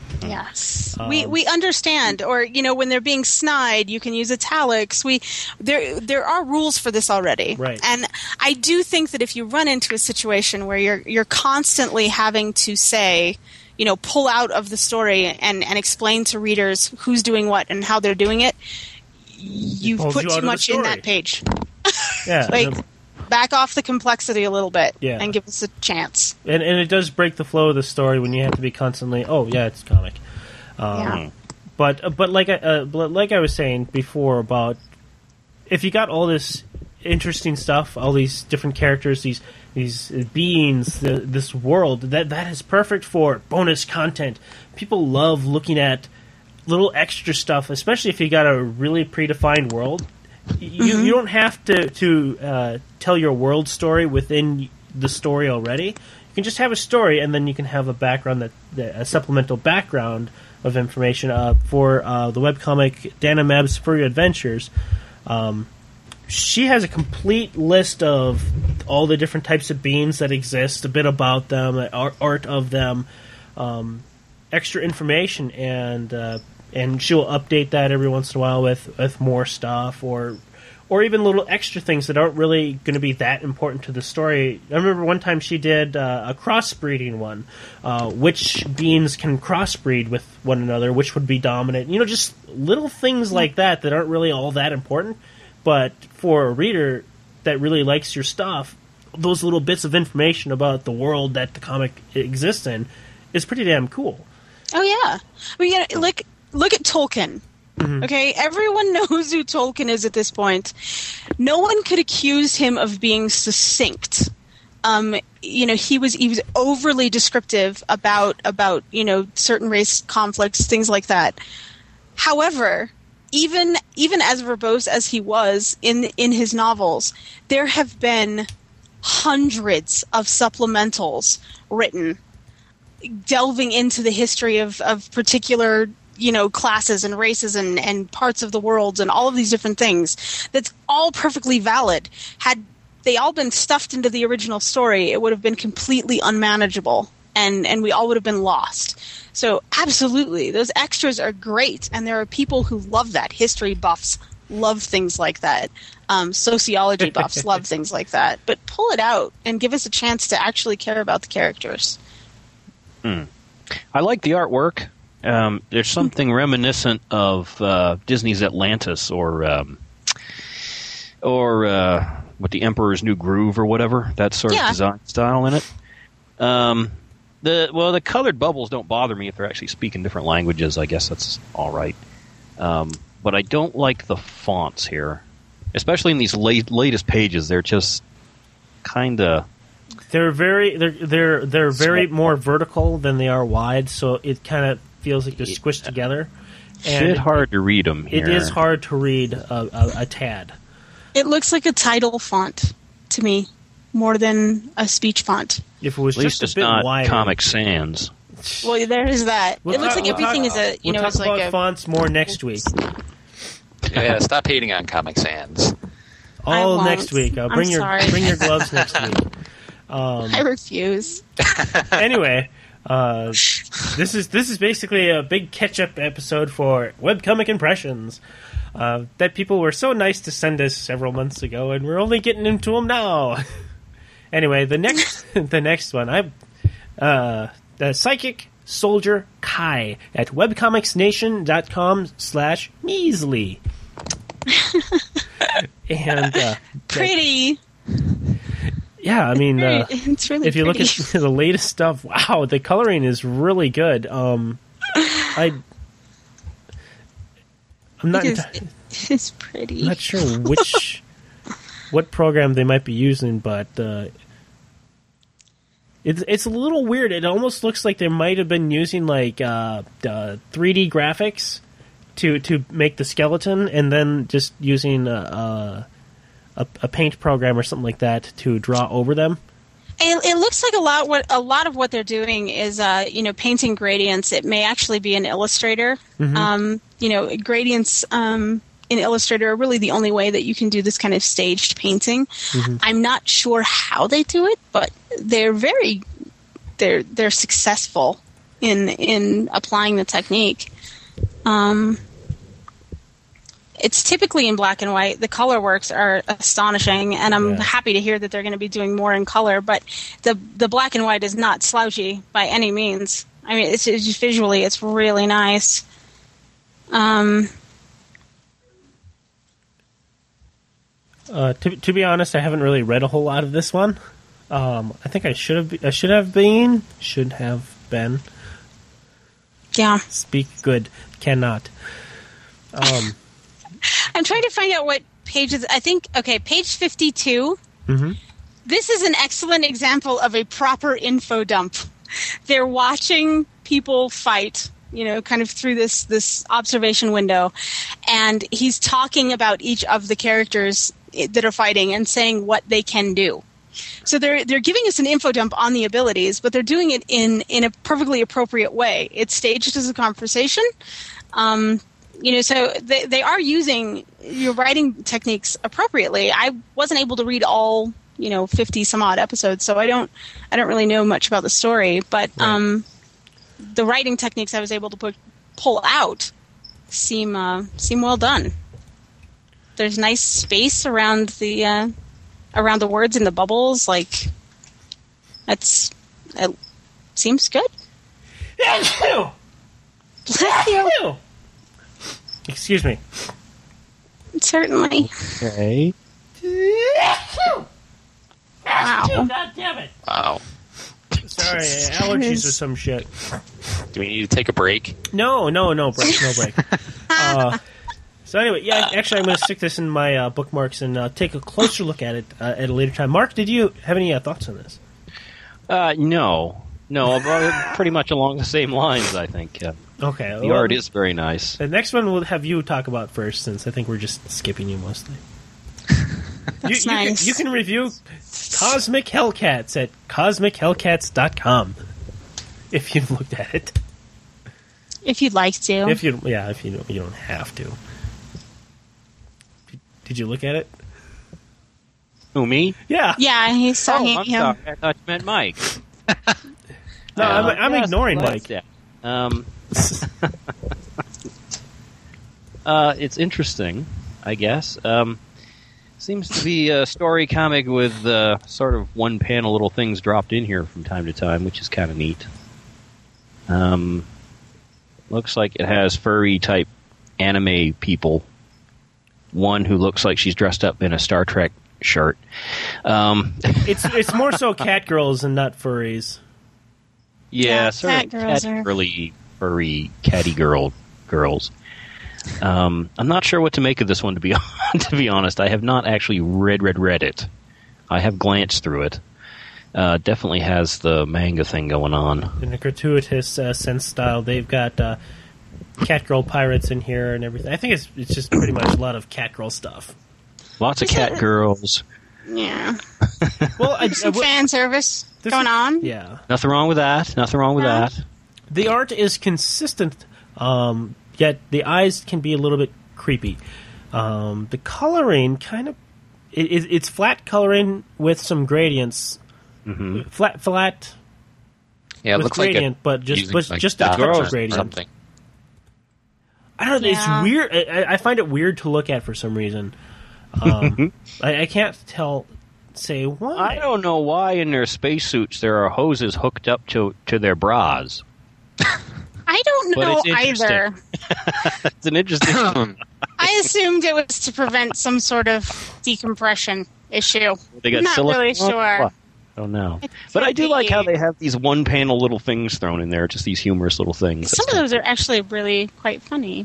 yes, Um, we we understand. Or you know, when they're being snide, you can use italics. We there there are rules for this already, Right. And I do think that if you run into a situation where you're you're constantly having to say, you know, pull out of the story and, and explain to readers who's doing what and how they're doing it, you've pulls put you out too of the much in story. that page. Yeah, Like, the- back off the complexity a little bit Yeah. and give us a chance. and, and it does break the flow of the story when you have to be constantly, oh yeah, it's comic. Um, Yeah. But but like I uh, but like I was saying before about if you got all this interesting stuff, all these different characters, these these beings, the, this world, that that is perfect for bonus content. People love looking at little extra stuff, especially if you got a really predefined world. You you don't have to to uh, tell your world story within the story already. You can just have a story, and then you can have a background that, that a supplemental background of information uh, for uh, the webcomic Dana Mab's Furry Adventures. Um, she has a complete list of all the different types of beings that exist, a bit about them, art, art of them, um, extra information, and uh, and she'll update that every once in a while with, with more stuff, or or even little extra things that aren't really going to be that important to the story. I remember one time she did uh, a crossbreeding one, uh, which beings can crossbreed with one another, which would be dominant. You know, just little things like that that aren't really all that important, but for a reader that really likes your stuff, those little bits of information about the world that the comic exists in is pretty damn cool. Oh yeah, I mean, you know, look look at Tolkien. Mm-hmm. Okay, everyone knows who Tolkien is at this point. No one could accuse him of being succinct. Um, you know, he was he was overly descriptive about about you know certain race conflicts, things like that. However, even even as verbose as he was in in his novels, there have been hundreds of supplementals written delving into the history of, of particular, you know, classes and races and, and parts of the world and all of these different things. That's all perfectly valid. Had they all been stuffed into the original story, it would have been completely unmanageable, and, and we all would have been lost. So absolutely, those extras are great, and there are people who love that. History buffs love things like that. Um, sociology buffs love things like that. But pull it out and give us a chance to actually care about the characters. Hmm. I like the artwork. Um, there's something reminiscent of uh, Disney's Atlantis, or um, or uh, what, the Emperor's New Groove, or whatever, that sort Yeah. of design style in it. Um, the well, the colored bubbles don't bother me if they're actually speaking different languages. I guess that's all right. Um, but I don't like the fonts here, especially in these late, latest pages. They're just kind of. They're very they're they're they're very Small. more vertical than they are wide, so it kind of feels like they're squished together. And bit hard to read them here. It is hard to read a, a, a tad. It looks like a title font to me, more than a speech font. If it was At least just a it's bit not wider. Comic Sans. Well, there is that. We'll it looks talk- like we'll everything talk- is a you we'll know talk it's like about a fonts more next week. Yeah, stop hating on Comic Sans. I All won't. next week. Uh, I'm bring your sorry. bring your gloves next week. Um, I refuse. anyway, uh, this is this is basically a big catch-up episode for webcomic impressions uh, that people were so nice to send us several months ago, and we're only getting into them now. Anyway, the next the next one, I uh, the Psychic Soldier Kai at webcomicsnation.com slash measly. and uh, Pretty. yeah, I mean, uh, it's really if you look pretty. at the latest stuff, wow, the coloring is really good. Um, I, I'm not, It is- enti- It's pretty. I'm not sure which, what program they might be using, but uh, it's it's a little weird. It almost looks like they might have been using like uh, uh, three D graphics to to make the skeleton, and then just using a, a, a paint program or something like that to draw over them. It, it looks like a lot. What a lot of what they're doing is, uh, you know, painting gradients. It may actually be an Illustrator. Mhm. Um, you know, gradients um, in Illustrator are really the only way that you can do this kind of staged painting. Mhm. I'm not sure how they do it, but they're very they're they're successful in in applying the technique. Um, it's typically in black and white. The color works are astonishing, and I'm Yeah. happy to hear that they're going to be doing more in color. But the the black and white is not slouchy by any means. I mean, it's, it's just visually, it's really nice. Um, Uh, to, to be honest, I haven't really read a whole lot of this one. Um, I think I should have. I should have been. Should have been. yeah, Speak good. Cannot. Um, I'm trying to find out what pages. I think okay, page fifty-two. mhm. This is an excellent example of a proper info dump. They're watching people fight, you know, kind of through this this observation window, and he's talking about each of the characters i- that are fighting and saying what they can do. So they're they're giving us an info dump on the abilities, but they're doing it in in a perfectly appropriate way. It's staged as a conversation. Um, you know, so they they are using your writing techniques appropriately. I wasn't able to read all, you know, fifty some odd episodes, so I don't I don't really know much about the story, but um, the writing techniques I was able to put, pull out seem uh, seem well done. There's nice space around the uh, around the words in the bubbles, like that's it seems good. Bless you. Excuse me. Certainly. Okay. Wow. God damn it! Wow. Sorry, allergies or some shit. Do we need to take a break? No, no, no break, no break. uh, so anyway, yeah, actually, I'm going to stick this in my uh, bookmarks and uh, take a closer look at it uh, at a later time. Mark, did you have any uh, thoughts on this? Uh, no, no, but pretty much along the same lines. I think uh, Okay, the art is very nice. The next one we'll have you talk about first, since I think we're just skipping you mostly. That's you, you nice. Can, you can review Cosmic Hellcats at cosmic hellcats dot com. if you looked at it. If you'd like to. If you, yeah, if you you don't have to. Did you look at it? Who, me? Yeah. Yeah, he saw Oh, him. I'm sorry. I thought you meant Mike. No, I'm, Uh, I'm yes, ignoring well, Mike. yeah. Um, uh, it's interesting, I guess. Um, seems to be a story comic with uh, sort of one-panel little things dropped in here from time to time, which is kind of neat. Um, looks like it has furry-type anime people. One who looks like she's dressed up in a Star Trek shirt. Um, It's it's more so cat girls and not furries. yeah, Yeah, sort cat of girls cat are- girly, furry, catty girl girls. Um, I'm not sure what to make of this one, to be to be honest. I have not actually read read read it. I have glanced through it. Uh, definitely has the manga thing going on. In a gratuitous uh, sense style, they've got uh, cat girl pirates in here and everything. I think it's it's just pretty much a lot of cat girl stuff. Lots of cat girls. Yeah. Well, I, I Some w- fan service this going is- on. Yeah, Nothing wrong with that. Nothing wrong with No. that. the art is consistent, um, yet the eyes can be a little bit creepy. Um, the coloring kind of it, it, it's flat coloring with some gradients. Mm-hmm. Flat, flat Yeah, it with looks like gradient, it, but just using, but like, just a dots touch or of gradient. something. I don't know. Yeah. It's weird. I, I find it weird to look at for some reason. Um, I, I can't tell. Say why. I don't know why in their spacesuits there are hoses hooked up to, to their bras. I don't But know it's interesting. either. It's an interesting. I assumed it was to prevent some sort of decompression issue. They got Not silicone- really sure. I don't know. But I do like how they have these one-panel little things thrown in there, just these humorous little things. Some of those are actually really quite funny.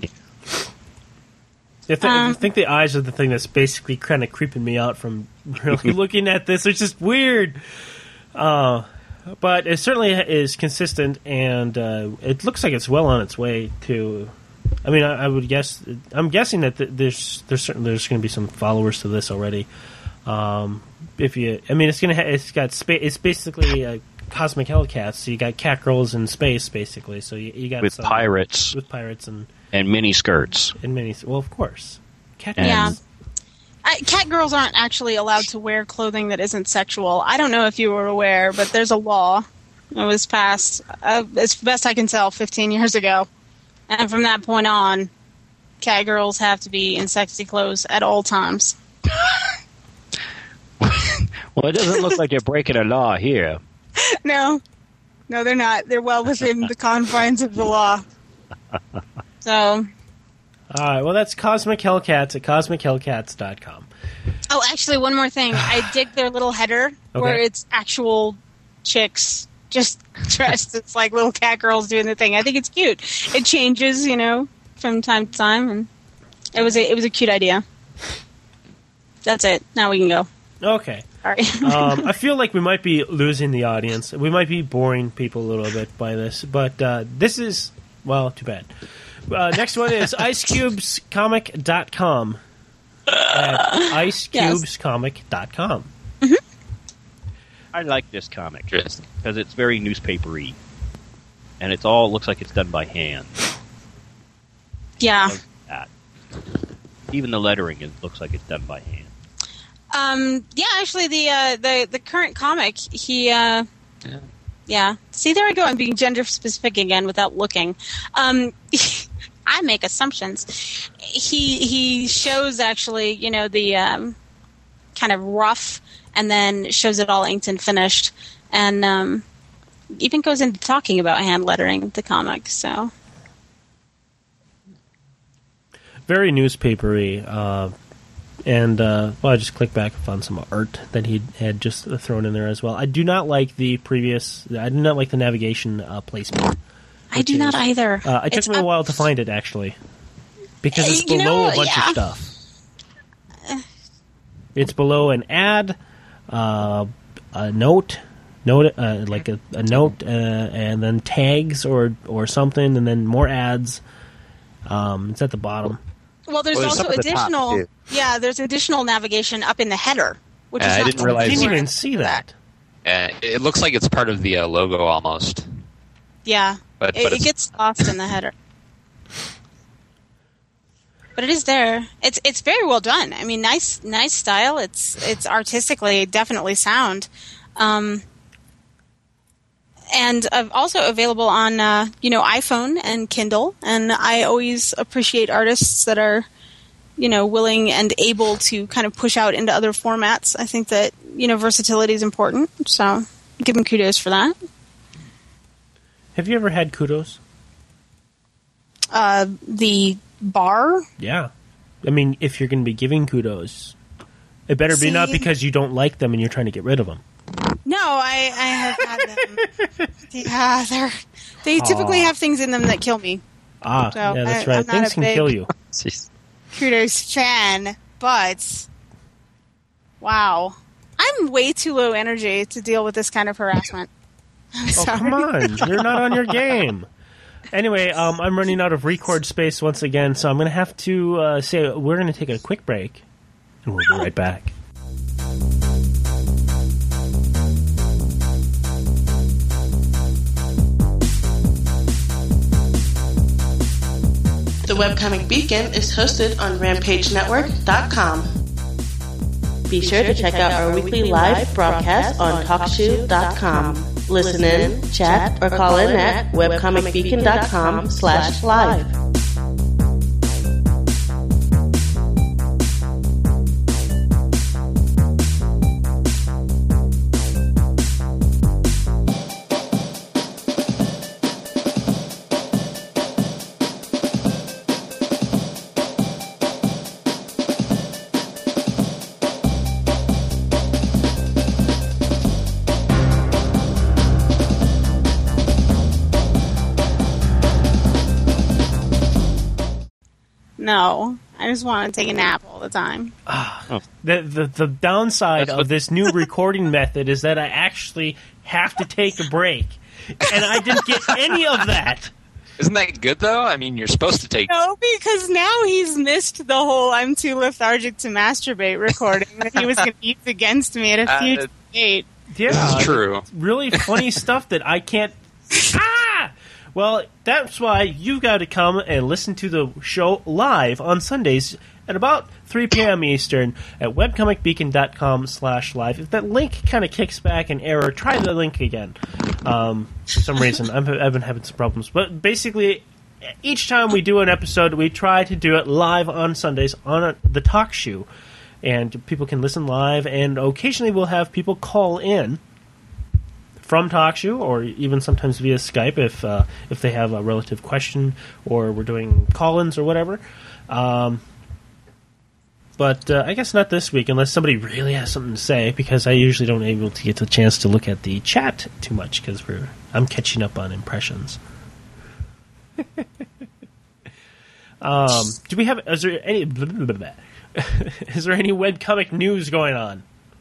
I, th- Um, I think the eyes are the thing that's basically kind of creeping me out from really looking at this. It's just weird. Uh, but it certainly is consistent, and uh, it looks like it's well on its way to. I mean, I, I would guess. I'm guessing that th- there's there's certain, there's going to be some followers to this already. Um, if you, I mean, it's gonna ha- it's got spa- it's basically uh, Cosmic Hellcats. So you got cat girls in space, basically. So you, you got with some, pirates with pirates and and mini skirts. and many. Well, of course, cat. And- Yeah. I, cat girls aren't actually allowed to wear clothing that isn't sexual. I don't know if you were aware, but there's a law that was passed, uh, as best I can tell, fifteen years ago. And from that point on, cat girls have to be in sexy clothes at all times. Well, it doesn't look like they're breaking a law here. No. No, they're not. They're well within the confines of the law. So, All right, well, that's Cosmic Hellcats at cosmic hellcats dot com. oh, actually, one more thing. I dig their little header where Okay. it's actual chicks just dressed. It's like little cat girls doing the thing. I think it's cute. It changes, you know, from time to time, and it was a, it was a cute idea. That's it. Now we can go. Okay. Sorry. Um, I feel like we might be losing the audience. We might be boring people a little bit by this, but uh, this is, well, too bad. Uh, next one is ice cubes comic dot com at ice cubes comic dot com. I like this comic Interesting. because it's very newspapery, and it's all looks like it's done by hand. Yeah. That. Even the lettering it looks like it's done by hand. Um. Yeah. Actually, the uh, the the current comic, he. Uh, Yeah. yeah. See, there I go. I'm being gender specific again without looking. Um. I make assumptions. He he shows actually, you know, the um, kind of rough, and then shows it all inked and finished, and um, even goes into talking about hand lettering the comic. So Very newspapery. Uh, and, uh, well, I just clicked back and found some art that he had just thrown in there as well. I do not like the previous, I do not like the navigation uh, placement. I do not either. Uh, it took It's me a up- while to find it, actually. Because it's You below know, a bunch yeah. of stuff. It's below an ad, uh, a note, note uh, like a, a note, uh, and then tags or or something, and then more ads. Um, it's at the bottom. Well, there's Well, there's also some at the top, additional. too. Yeah, there's additional navigation up in the header, which Yeah, is I not didn't what realize- I we didn't were- even see that. Uh, it looks like it's part of the uh, logo almost. Yeah, But, it, but it it's, gets lost in the header. But it is there. It's it's very well done. I mean, nice nice style. It's it's artistically definitely sound, um, and uh, also available on uh, you know iPhone and Kindle. And I always appreciate artists that are you know willing and able to kind of push out into other formats. I think that you know versatility is important. So give them kudos for that. Have you ever had kudos? Uh, the bar. Yeah. I mean, if you're going to be giving kudos, it better See? be not because you don't like them and you're trying to get rid of them. No, I, I have had them. Yeah, they're they typically Aw. have things in them that kill me. Ah, So, yeah, that's I- right. I'm not Things a can big- kill you. Jeez. Kudos fan, but wow, I'm way too low energy to deal with this kind of harassment. I'm Oh, sorry. come on. You're not on your game. Anyway, um, I'm running out of record space once again, so I'm going to have to uh, say we're going to take a quick break, and we'll be right back. The Webcomic Beacon is hosted on Rampage Network dot com. Be sure to check out our weekly live broadcast on Talk Shoe dot com. Listen in, chat, or call in at webcomic beacon dot com slash live. No, I just want to take a nap all the time. The, the, the downside That's of what- this new recording method is that I actually have to take a break, and I didn't get any of that. isn't that good though? I mean, you're supposed to take. No, because now he's missed the whole "I'm too lethargic to masturbate" recording that he was going to use against me at a Uh, future date. Yeah, This is true. really funny stuff that I can't. Ah! Well, that's why you've got to come and listen to the show live on Sundays at about three p.m. Eastern at webcomic beacon dot com slash live. If that link kind of kicks back an error, try the link again. Um, for some reason, I'm, I've been having some problems. But basically, each time we do an episode, we try to do it live on Sundays on a, the Talk Shoe. And people can listen live, and occasionally we'll have people call in from TalkShoe, or even sometimes via Skype if uh, if they have a relative question, or we're doing call-ins or whatever. Um, but uh, I guess not this week, unless somebody really has something to say, because I usually don't able to get the chance to look at the chat too much, because we're I'm catching up on impressions. um, do we have? Is there any? Blah, blah, blah, blah. Is there any webcomic news going on?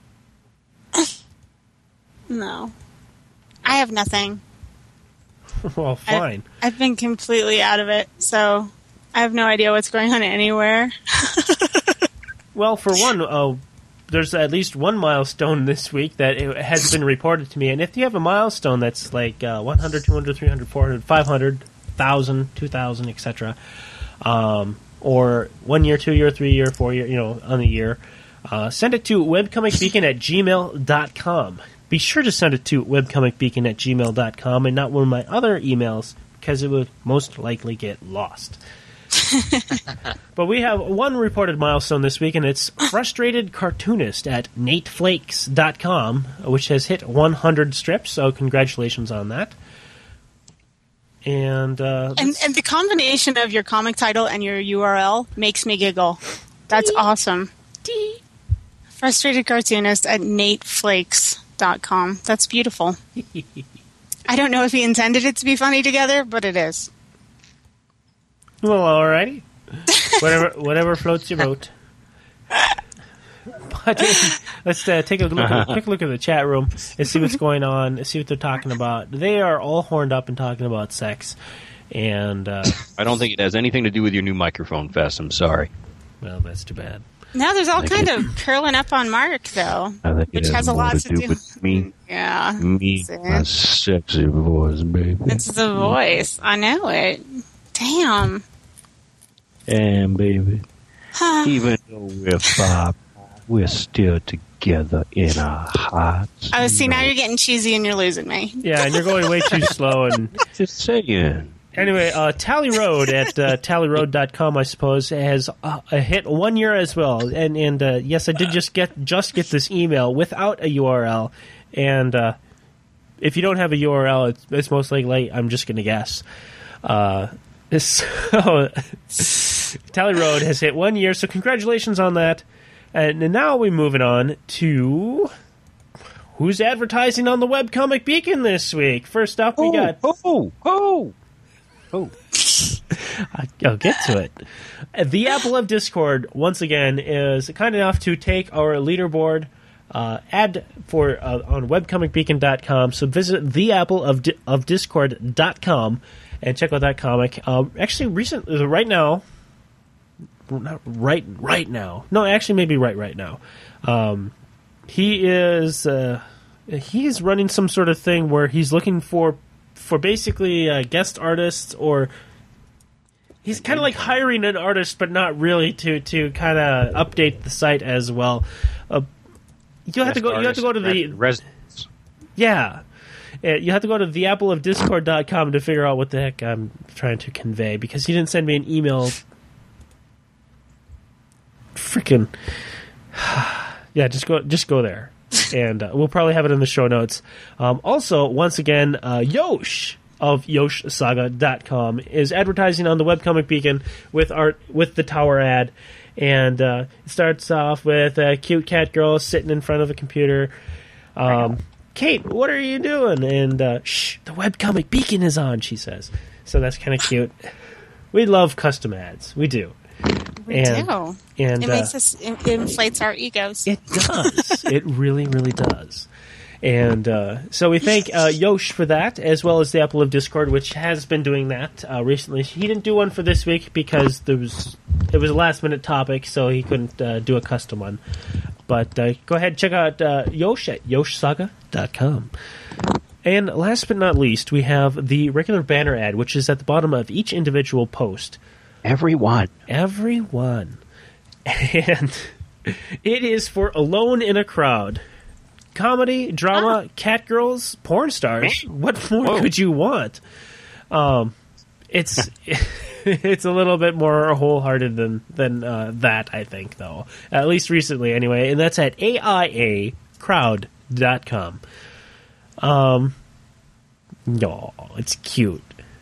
No, I have nothing. Well, I- fine. I've been completely out of it, so I have no idea what's going on anywhere. Well, for one, uh, there's at least one milestone this week that it has been reported to me. And if you have a milestone that's like uh, one hundred, two hundred, three hundred, four hundred, five hundred, one thousand, two thousand, et cetera, um, or one year, two year, three year, four year, you know, on the year, uh, send it to webcomicbeacon at gmail dot com. Be sure to send it to webcomicbeacon at gmail dot com and not one of my other emails, because it would most likely get lost. But we have one reported milestone this week, and it's Frustrated Cartoonist at nate flakes dot com, which has hit one hundred strips, so congratulations on that. And, uh, And, and the combination of your comic title and your U R L makes me giggle. That's awesome. Frustrated Cartoonist at nate flakes dot com. That's beautiful. I don't know if he intended it to be funny together, but it is. well, alrighty. whatever, whatever floats your boat. But let's uh, take a, look at, a quick look at the chat room and see what's going on, see what they're talking about. They are all horned up and talking about sex. And, uh, I don't think it has anything to do with your new microphone, Fest. I'm sorry. well, that's too bad. Now there's all kind of curling up on Mark, though, I think which it has a more lot to to do do with me. Yeah. Me, See? my sexy voice, baby. It's the voice. I know it. Damn. And baby, even though we're far, we're still together in our hearts. Oh, see, you now know. you're getting cheesy and you're losing me. Yeah, and you're going way too slow. And Just saying. anyway, uh, Tally Road at uh, tally road dot com, I suppose, has uh, a hit one year as well. And and uh, yes, I did just get just get this email without a U R L. And uh, if you don't have a U R L, it's, it's most likely, I'm just going to guess. Uh, so, Tally Road has hit one year, so congratulations on that. And now we're moving on to who's advertising on the Webcomic Beacon this week. First up, we got... Oh, oh, oh. I'll get to it. The Apple of Discord, once again, is kind enough to take our leaderboard uh, ad for uh, on webcomic beacon dot com. So visit the apple of, Di- of discord dot com and check out that comic. Um, actually, recent right now, not right right now. No, actually, maybe right right now. Um, he is uh, he is running some sort of thing where he's looking for for basically uh, guest artists, or he's kind of like hiring an artist, but not really, to to kind of update the site as well. Uh, you have to go. You have to go to the residents. yeah. Uh, You have to go to the apple of discord dot com to figure out what the heck I'm trying to convey, because he didn't send me an email. Freaking yeah, just go just go there, and uh, we'll probably have it in the show notes. Um, also, once again, uh, Yosh of yosh saga dot com is advertising on the Webcomic Beacon with art with the tower ad, and uh, it starts off with a cute cat girl sitting in front of a computer. Um, Kate, what are you doing? And uh, shh, the Webcomic Beacon is on, she says. So that's kind of cute. We love custom ads. We do. We and, do. And, it uh, makes us, it inflates our egos. It does. It really, really does. And uh, so we thank uh, Yosh for that, as well as the Apple of Discord, which has been doing that uh, recently. He didn't do one for this week because there was it was a last-minute topic, so he couldn't uh, do a custom one. But uh, go ahead and check out uh, Yosh at yosh saga dot com. And last but not least, we have the regular banner ad, which is at the bottom of each individual post. Everyone. Everyone. And it is for Alone in a Crowd. Comedy, drama, cat girls, porn stars. What more Whoa. could you want? Um, it's it's a little bit more wholehearted than than uh, that, I think, though. At least recently, anyway. And that's at A I A crowd dot com. Um, no, it's cute.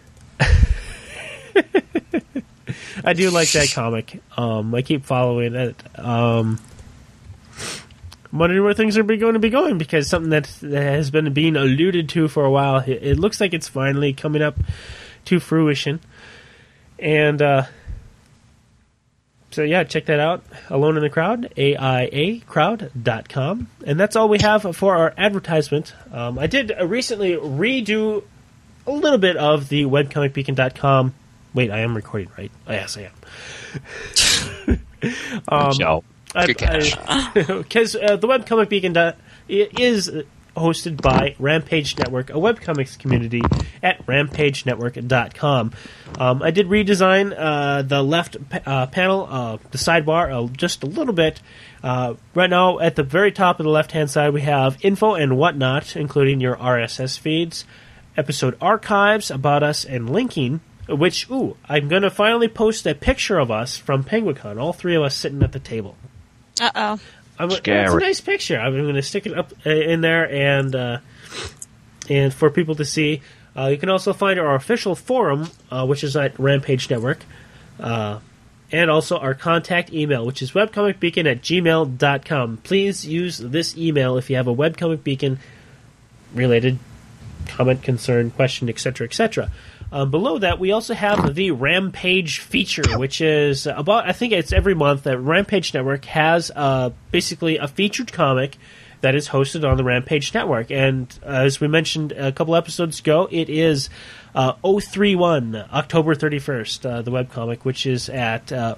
I do like that comic. Um, I keep following it. Um, I'm wondering where things are going to be going, because something that, that has been being alluded to for a while, it, it looks like it's finally coming up to fruition. And uh, so, yeah, check that out. Alone in the Crowd, A I A crowd dot com. And that's all we have for our advertisement. Um, I did uh, recently redo a little bit of the webcomic beacon dot com. Wait, I am recording, right? Oh, yes, I am. um, So, Good catch. Because uh, the Webcomic Beacon dot, it is hosted by Rampage Network, a webcomics community at rampage network dot com. Um, I did redesign uh, the left uh, panel, uh, the sidebar, uh, just a little bit. Uh, right now, at the very top of the left-hand side, we have info and whatnot, including your R S S feeds, episode archives, about us, and linking. Which, ooh, I'm going to finally post a picture of us from PenguinCon, all three of us sitting at the table. Uh-oh. I'm, Scary. it's a nice picture. I'm going to stick it up uh, in there and uh, and for people to see. Uh, you can also find our official forum, uh, which is at Rampage Network, uh, and also our contact email, which is webcomic beacon at gmail dot com. Please use this email if you have a Webcomic Beacon related comment, concern, question, et cetera, et cetera. Um, below that, we also have the Rampage feature, which is about, I think it's every month that Rampage Network has uh, basically a featured comic that is hosted on the Rampage Network. And uh, as we mentioned a couple episodes ago, it is uh, oh three one, October thirty-first, uh, the webcomic, which is at uh,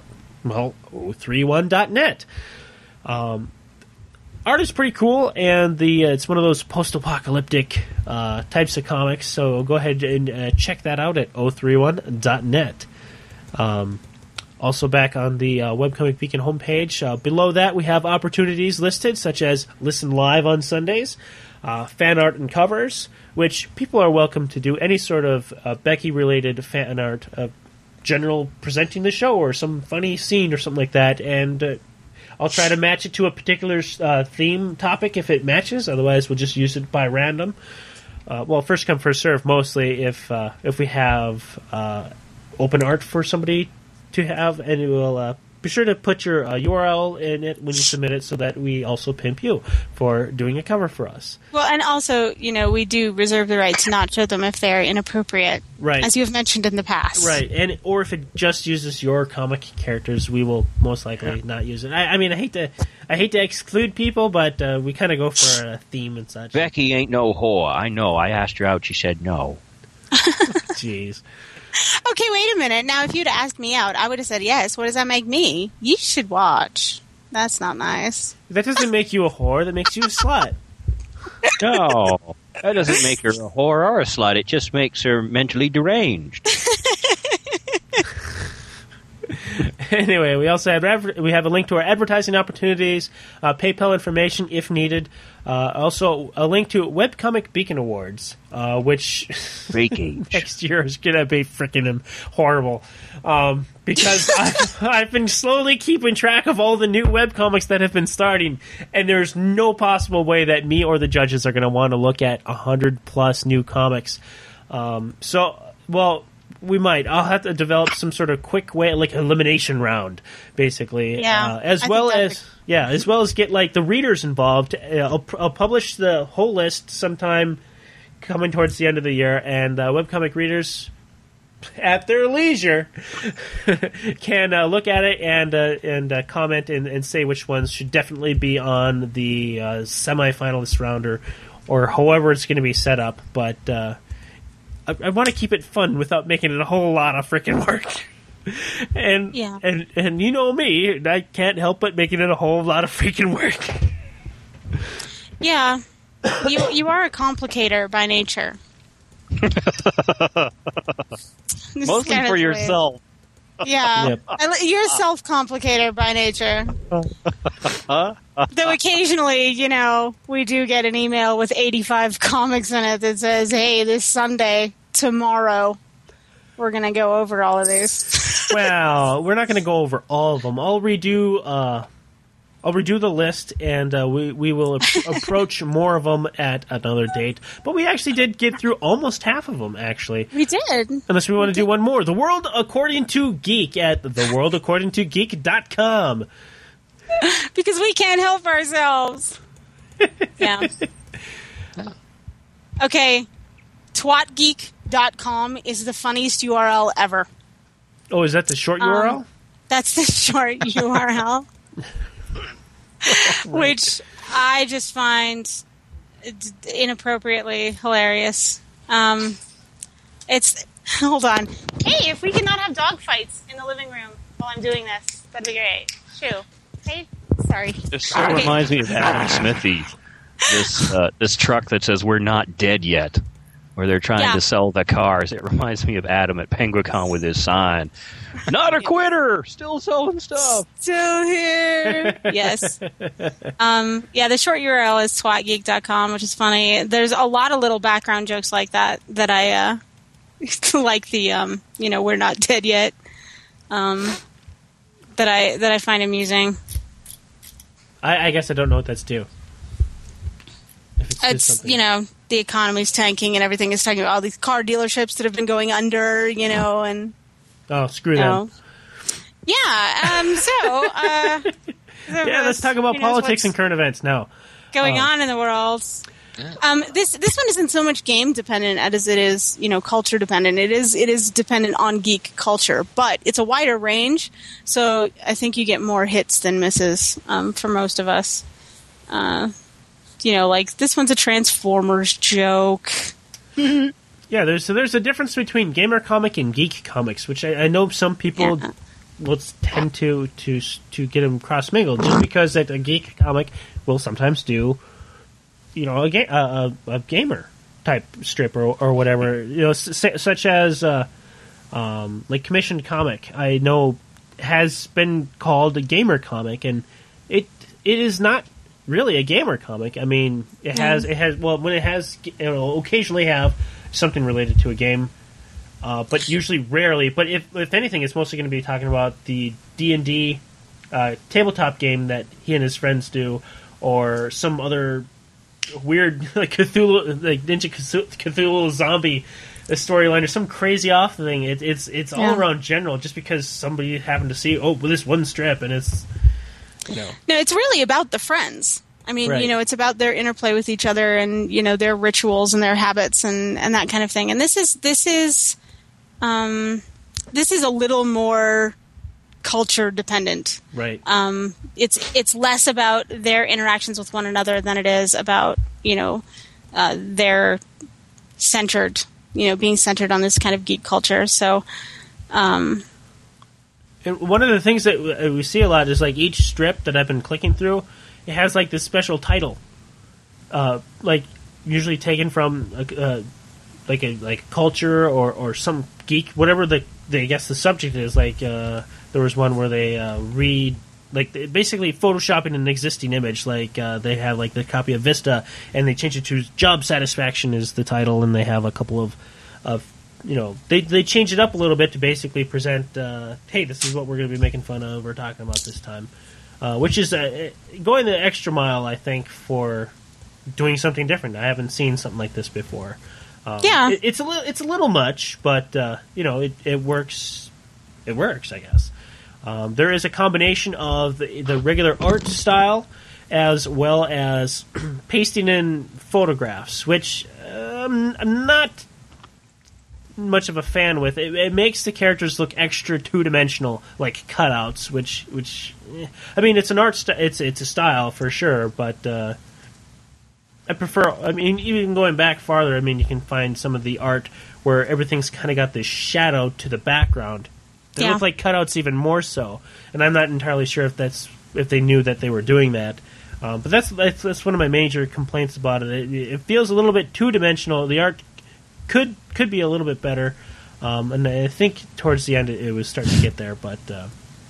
well, oh three one dot net. Um, art is pretty cool, and the uh, it's one of those post-apocalyptic uh, types of comics, so go ahead and uh, check that out at oh three one dot net. Um, also back on the uh, Webcomic Beacon homepage, uh, below that we have opportunities listed, such as listen live on Sundays, uh, fan art and covers, which people are welcome to do any sort of uh, Becky-related fan art, uh, general presenting the show or some funny scene or something like that, and uh, I'll try to match it to a particular uh, theme topic if it matches. Otherwise, we'll just use it by random. Uh, well, first come, first serve, mostly if uh, if we have uh, open art for somebody to have, and it will uh, be sure to put your uh, U R L in it when you submit it so that we also pimp you for doing a cover for us. Well, and also, you know, we do reserve the right to not show them if they're inappropriate, right? As you have mentioned in the past, right? And or if it just uses your comic characters, we will most likely not use it. I, I mean, I hate to, I hate to exclude people, but uh, we kind of go for a theme and such. Becky ain't no whore. I know. I asked her out. She said no. Jeez. Okay, wait a minute. Now, if you'd asked me out, I would have said yes. What does that make me? You should watch. That's not nice. That doesn't make you a whore. That makes you a slut. No, that doesn't make her a whore or a slut. It just makes her mentally deranged. Anyway, we also have adver- we have a link to our advertising opportunities, uh, PayPal information if needed. Uh, also, a link to Webcomic Beacon Awards, uh, which next year is going to be freaking horrible. Um, because I've, I've been slowly keeping track of all the new webcomics that have been starting, and there's no possible way that me or the judges are going to want to look at one hundred plus new comics. Um, so, well... We might. I'll have to develop some sort of quick way, like elimination round, basically. Yeah, uh, as I well think as yeah, as well as get like the readers involved. Uh, I'll, I'll publish the whole list sometime coming towards the end of the year, and uh, webcomic readers at their leisure can uh, look at it and uh, and uh, comment and, and say which ones should definitely be on the uh, semifinalist round or or however it's going to be set up, but. Uh, I, I want to keep it fun without making it a whole lot of freaking work. and, yeah. and and you know me, I can't help but making it a whole lot of freaking work. Yeah. You you are a complicator by nature. Mostly for yourself. Yeah. Yep. I, you're a self-complicator by nature. Though occasionally, you know, we do get an email with eighty-five comics in it that says, hey, this Sunday, tomorrow, we're going to go over all of these. Well, we're not going to go over all of them. I'll redo, uh, I'll redo the list, and uh, we, we will ap- approach more of them at another date. But we actually did get through almost half of them, actually. We did. Unless we want to do one more. The World According to Geek at the world according to geek dot com. Because we can't help ourselves. Yeah. Okay. twat geek dot com is the funniest U R L ever. Oh, is that the short U R L? Um, that's the short U R L. Which I just find inappropriately hilarious. Um, it's... Hold on. Hey, if we could not have dog fights in the living room while I'm doing this, that'd be great. Shoo. Hey, sorry. This so reminds me of Adam Smithy. This uh, this truck that says "We're not dead yet," where they're trying Yeah. to sell the cars. It reminds me of Adam at PenguinCon with his sign, "Not a quitter, still selling stuff." Still here. Yes. Um, yeah, the short U R L is twat geek dot com, which is funny. There's a lot of little background jokes like that that I uh, like the um, you know, "We're not dead yet." Um, that I that I find amusing. I, I guess I don't know what that's due. If it's just It's, something. you know, the economy's tanking and everything is talking about all these car dealerships that have been going under, you know, and Oh, screw you them. know. Yeah. Um. So. Uh, Yeah, let's talk about who knows politics what's and current events now. going Um, on in the world. Yeah. Um, this this one isn't so much game dependent as it is, you know, culture dependent. It is it is dependent on geek culture, but it's a wider range. So I think you get more hits than misses um, for most of us. Uh, you know, like this one's a Transformers joke. Yeah, there's so there's a difference between gamer comic and geek comics, which I, I know some people Yeah. will tend to to to get them cross mingled, just because that a geek comic will sometimes do, you know, a ga- a, a, a gamer type strip or or whatever, you know, s- such as uh, um, like Commissioned Comic. I know has been called a gamer comic, and it it is not really a gamer comic. I mean, it has it has well when it has, you know, occasionally have something related to a game. Uh, but usually rarely. But if if anything, it's mostly going to be talking about the D and D uh, tabletop game that he and his friends do, or some other weird like Cthulhu, like Ninja Cthulhu zombie storyline, or some crazy off thing. It, it's it's all Yeah. around general, just because somebody happened to see oh well, this one strip, and it's you know No, it's really about the friends. I mean, Right. you know, it's about their interplay with each other, and you know, their rituals and their habits and, and that kind of thing. And this is this is um, this is a little more culture dependent. right. Um, it's it's less about their interactions with one another than it is about, you know, uh, their centered, you know, being centered on this kind of geek culture. So, um, And one of the things that w- we see a lot is like each strip that I've been clicking through, it has like this special title, uh, like usually taken from a, uh, like a like culture or, or some geek, whatever the, the I guess the subject is. Like uh, there was one where they uh, read like they- basically photoshopping an existing image. Like uh, they have like the copy of Vista, and they change it to job satisfaction is the title, and they have a couple of of you know, they they change it up a little bit to basically present, uh, hey, this is what we're going to be making fun of or talking about this time, uh, which is uh, going the extra mile, I think, for doing something different. I haven't seen something like this before. Um, Yeah. it, it's a little it's a little much, but uh, you know, it, it works. It works, I guess. Um, there is a combination of the, the regular art style as well as pasting in photographs, which um, I'm not much of a fan with. It, it makes the characters look extra two dimensional, like cutouts. Which, which, eh, I mean, it's an art. St- it's it's a style for sure, but uh, I prefer. I mean, even going back farther, I mean, you can find some of the art where everything's kind of got this shadow to the background. They Yeah. look like cutouts even more so, and I'm not entirely sure if that's if they knew that they were doing that. Um, but that's, that's that's one of my major complaints about it. It, it feels a little bit two dimensional. The art could could be a little bit better, um, and I think towards the end it, it was starting to get there. But uh,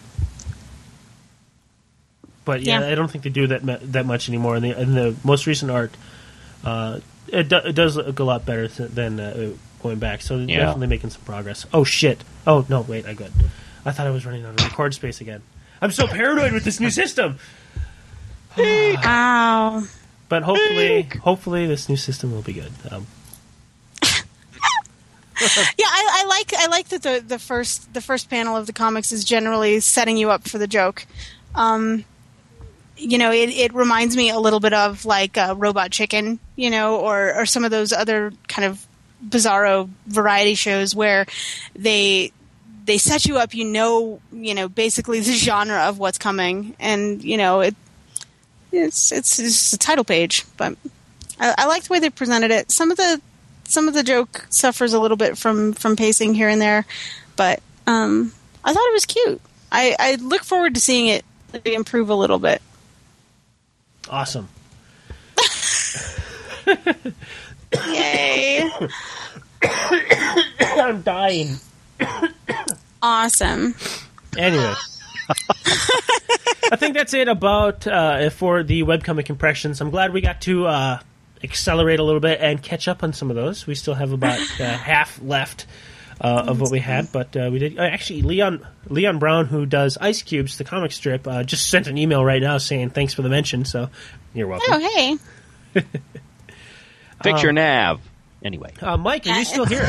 but yeah, Yeah. I don't think they do that mu- that much anymore. In the, in the most recent art, uh, it, do, it does look a lot better th- than uh, going back. So they're Yeah. definitely making some progress. Oh shit! Oh no, wait, I good. I thought I was running out of record space again. I'm so paranoid with this new system. wow. But hopefully, hopefully this new system will be good. Um, Yeah, I, I like I like that the, the first the first panel of the comics is generally setting you up for the joke. Um, you know, it, it reminds me a little bit of like uh, Robot Chicken, you know, or or some of those other kind of bizarro variety shows where they they set you up. You know, you know, basically the genre of what's coming, and you know it. It's it's it's just a title page, but I, I like the way they presented it. Some of the some of the joke suffers a little bit from, from pacing here and there, but um, I thought it was cute. I, I look forward to seeing it improve a little bit. awesome. Yay! I'm dying. Awesome. Anyway. I think that's it about uh, for the webcomic impressions. I'm glad we got to uh, accelerate a little bit and catch up on some of those. We still have about uh, half left uh, of what we had, but uh, we did. Uh, actually, Leon Leon Brown, who does Ice Cubes, the comic strip, uh, just sent an email right now saying thanks for the mention. So you're welcome. Oh, hey. Fix your nav. Anyway, Uh, Mike, are you still here?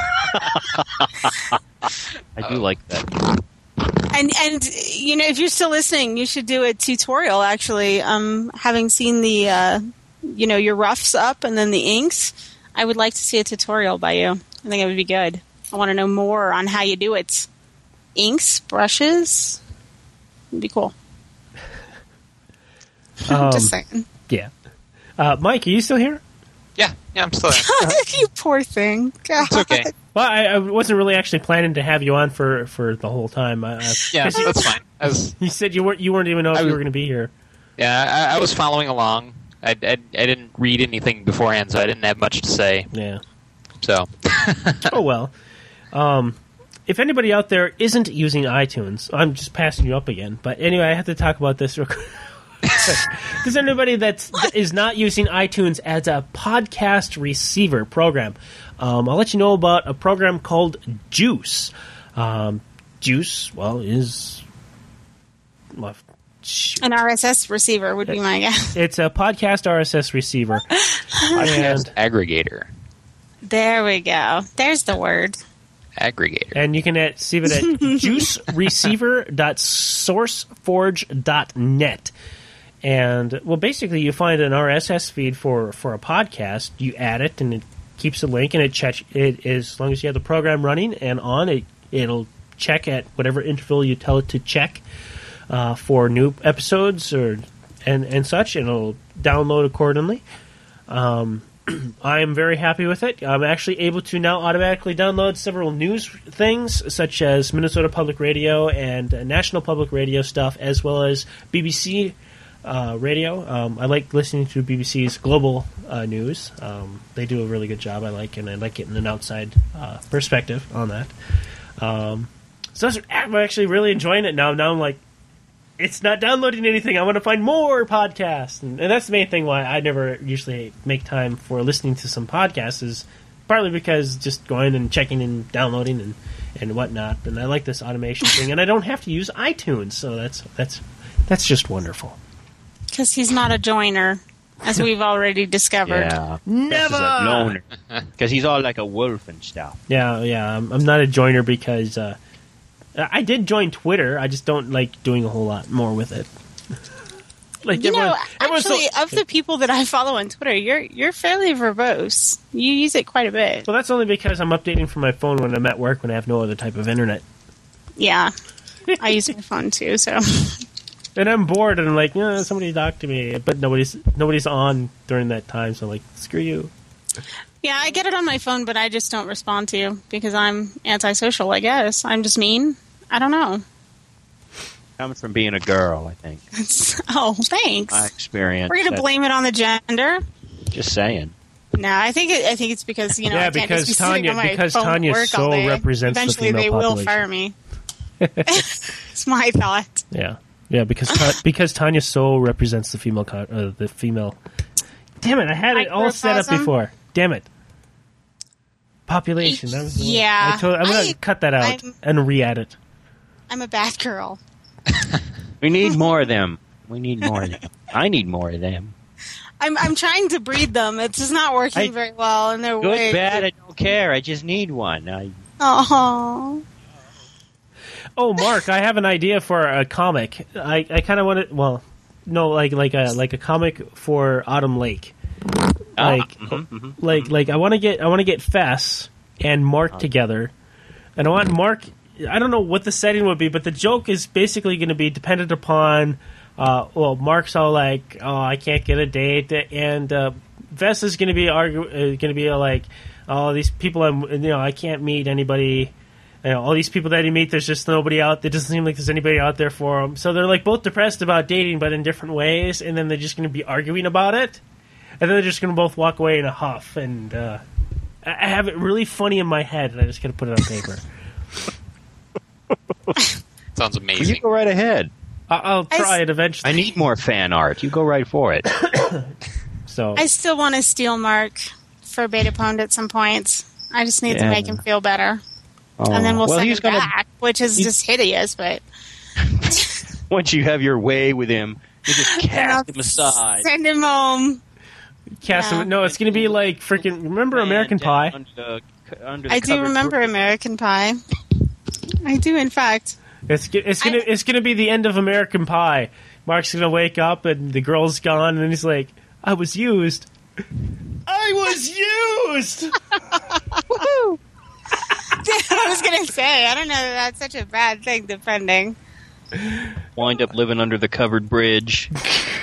I do like that. And and you know, if you're still listening, you should do a tutorial. Actually, um, having seen the uh, you know, your roughs up and then the inks, I would like to see a tutorial by you. I think it would be good. I want to know more on how you do it. Inks, brushes, it'd be cool. Um, Just saying. Yeah. Uh, Mike, are you still here? Yeah, yeah, I'm still there. You poor thing. God. It's okay. Well, I, I wasn't really actually planning to have you on for, for the whole time. Uh, Yeah, 'cause you, that's fine. I was, you said you weren't you weren't even know if I you was- were going to be here. yeah, I, I was following along. I, I, I didn't read anything beforehand, so I didn't have much to say. Yeah. So, Oh well. Um, if anybody out there isn't using iTunes, I'm just passing you up again. But anyway, I have to talk about this real quick. Because anybody that's, that is not using iTunes as a podcast receiver program, um, I'll let you know about a program called Juice. Um, Juice, well, is well, shoot. An R S S receiver would be my guess. It's a podcast R S S receiver. and, aggregator. There we go. There's the word. Aggregator. and you can at, receive it at juice receiver dot sourceforge dot net. And, well, basically, you find an R S S feed for, for a podcast, you add it, and it keeps a link, and it check it as long as you have the program running and on, it, it'll check at whatever interval you tell it to check uh, for new episodes or and, and such, and it'll download accordingly. Um, I am very happy with it. I'm actually able to now automatically download several news things, such as Minnesota Public Radio and uh, National Public Radio stuff, as well as B B C uh, Radio. Um, I like listening to B B C's global uh, news. Um, they do a really good job, I like, and I like getting an outside uh, perspective on that. Um, so that's, I'm actually really enjoying it now. Now I'm like, it's not downloading anything. I want to find more podcasts. And, and that's the main thing why I never usually make time for listening to some podcasts, is partly because just going and checking and downloading and, and whatnot. And I like this automation thing. And I don't have to use iTunes. So that's that's that's just wonderful. Because he's not a joiner, as we've already discovered. Yeah. Never! This is a loner. Because he's all like a wolf and stuff. Yeah, yeah. I'm, I'm not a joiner because uh, I did join Twitter. I just don't like doing a whole lot more with it. Like You know, everyone- everyone's so- actually, of the people that I follow on Twitter, you're you're fairly verbose. You use it quite a bit. Well, that's only because I'm updating from my phone when I'm at work when I have no other type of internet. Yeah, I use my phone too. So And I'm bored, and I'm like, yeah, somebody talk to me, but nobody's nobody's on during that time, so I'm like, screw you. yeah, I get it on my phone, but I just don't respond to you because I'm antisocial. I guess I'm just mean. I don't know. Comes from being a girl, I think. It's, oh, thanks. My experience. We're gonna that- blame it on the gender. Just saying. No, I think it, I think it's because you know Yeah, I can't because just be sitting Tanya- on my because phone at Tanya work so all day. represents the Eventually, female they will population. fire me. It's my thought. Yeah, yeah, because Ta- because Tanya so represents the female con- uh, the female. Damn it! I had it all set up Microcosm? before. Damn it! Population. That was the word. Yeah, I told, I'm gonna I- cut that out I'm- and re-add it. I'm a bad girl. We need more of them. We need more of them. I need more of them. I'm I'm trying to breed them. It's just not working I- very well, and they're Good, way. bad, I don't care. I just need one. I, Oh, Oh, Mark, I have an idea for a comic. I, I kind of want to. Well, no, like like a like a comic for Autumn Lake. Like mhm, mhm. like like I want to get I want to get Fess and Mark together, and I want Mark. I don't know what the setting would be, but the joke is basically going to be dependent upon. Uh, well, Mark's all like, "Oh, I can't get a date," and uh, Vess is going to be argue, uh, going to be like, "Oh, these people, I'm, you know, I can't meet anybody." You know, all these people that he meet, there's just nobody out. There doesn't seem like there's anybody out there for them. So they're like both depressed about dating, but in different ways. And then they're just going to be arguing about it, and then they're just going to both walk away in a huff. And uh, I I have it really funny in my head, and I just got to put it on paper. Sounds You amazing. go right ahead. I- I'll I try s- it eventually. I need more fan art. You go right for it. So I still want to steal Mark for Beta Pwned at some point. I just need to Yeah. make him feel better, Oh. and then we'll, well, send he's him gonna. back, which is he's- just hideous. But Once you have your way with him, you just then I'll cast him aside. send him home. cast Yeah. him. No, it's going to be like freaking. Remember American Man Pie? down Under the, under the I do cupboard remember door. American Pie. I do, in fact. It's g- it's gonna I- it's gonna be the end of American Pie. Mark's gonna wake up and the girl's gone, and then he's like, "I was used. I was used." Woohoo! I was gonna say, I don't know that that's such a bad thing, defending. Wind up living under the covered bridge.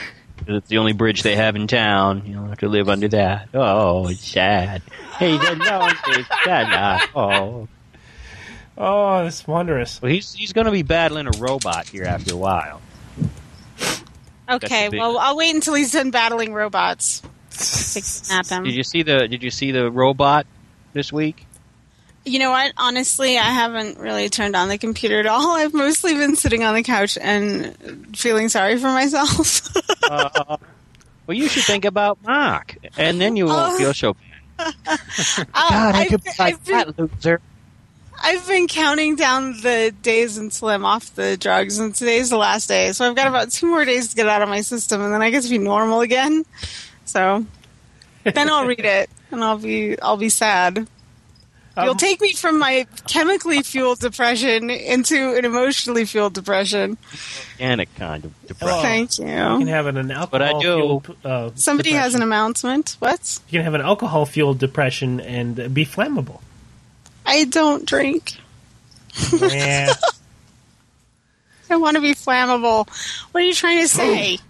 It's the only bridge they have in town. You don't have to live under that. Oh, it's sad. Hey, the launch is sad. Oh. Oh, that's wondrous. Well, he's he's going to be battling a robot here after a while. Okay, big- well, I'll wait until he's done battling robots. Snap him. Did you see the Did you see the robot this week? You know what? Honestly, I haven't really turned on the computer at all. I've mostly been sitting on the couch and feeling sorry for myself. uh, well, you should think about Mark, and then you won't Uh, feel so bad. Uh, God, I I've, could be like I've been, that loser. I've been counting down the days until I'm off the drugs, and today's the last day. So I've got about two more days to get out of my system, and then I get to be normal again. So then I'll read it, and I'll be I'll be sad. You'll Um, take me from my chemically fueled depression into an emotionally fueled depression. Organic kind of depression. Well, Thank You you. can have an, an But I do- alcohol-fueled. Uh, Somebody has an depression. announcement. What? You can have an alcohol-fueled depression and be flammable. I don't drink. Yeah. I want to be flammable. What are you trying to say?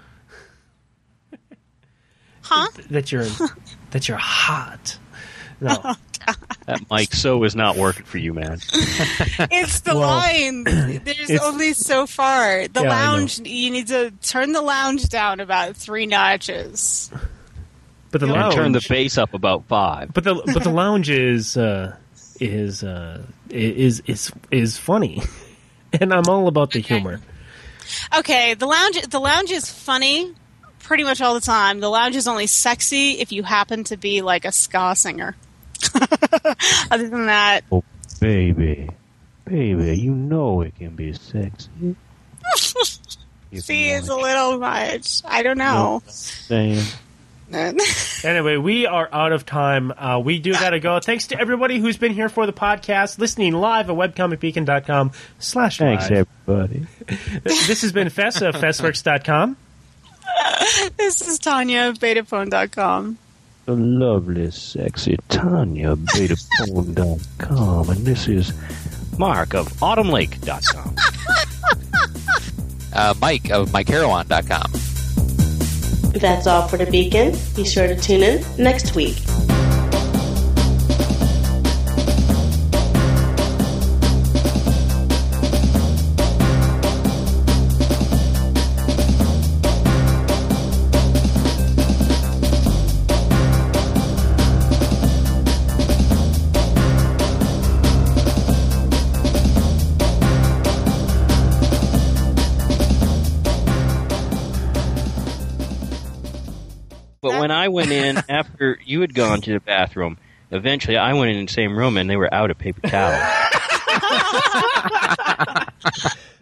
Huh? that you're that you're hot. No. That mic so is not working for you, man. It's the Well, line. There's it's- only so far. The Yeah, I know. lounge, you need to turn the lounge down about three notches. But the And lounge turn the bass up about five. But the but the lounge is uh, is uh, is is is funny, and I'm all about the humor. Okay, the lounge the lounge is funny pretty much all the time. The lounge is only sexy if you happen to be like a ska singer. Other than that, Oh, baby. Baby, you know it can be sexy. If see, you it's a wanna little much. I don't know. Saying. Anyway, we are out of time. Uh, we do got to go. Thanks to everybody who's been here for the podcast, listening live at webcomicbeacon.com slash live. Thanks, everybody. This has been Fess of Fessworks dot com. This is Tanya of Betaphone dot com. The lovely, sexy Tanya, betaphone dot com, and this is Mark of autumn lake dot com. Uh, Mike of Mike Harawan dot com. That's all for the Beacon. Be sure to tune in next week. But when I went in after you had gone to the bathroom, eventually I went in the same room and they were out of paper towels.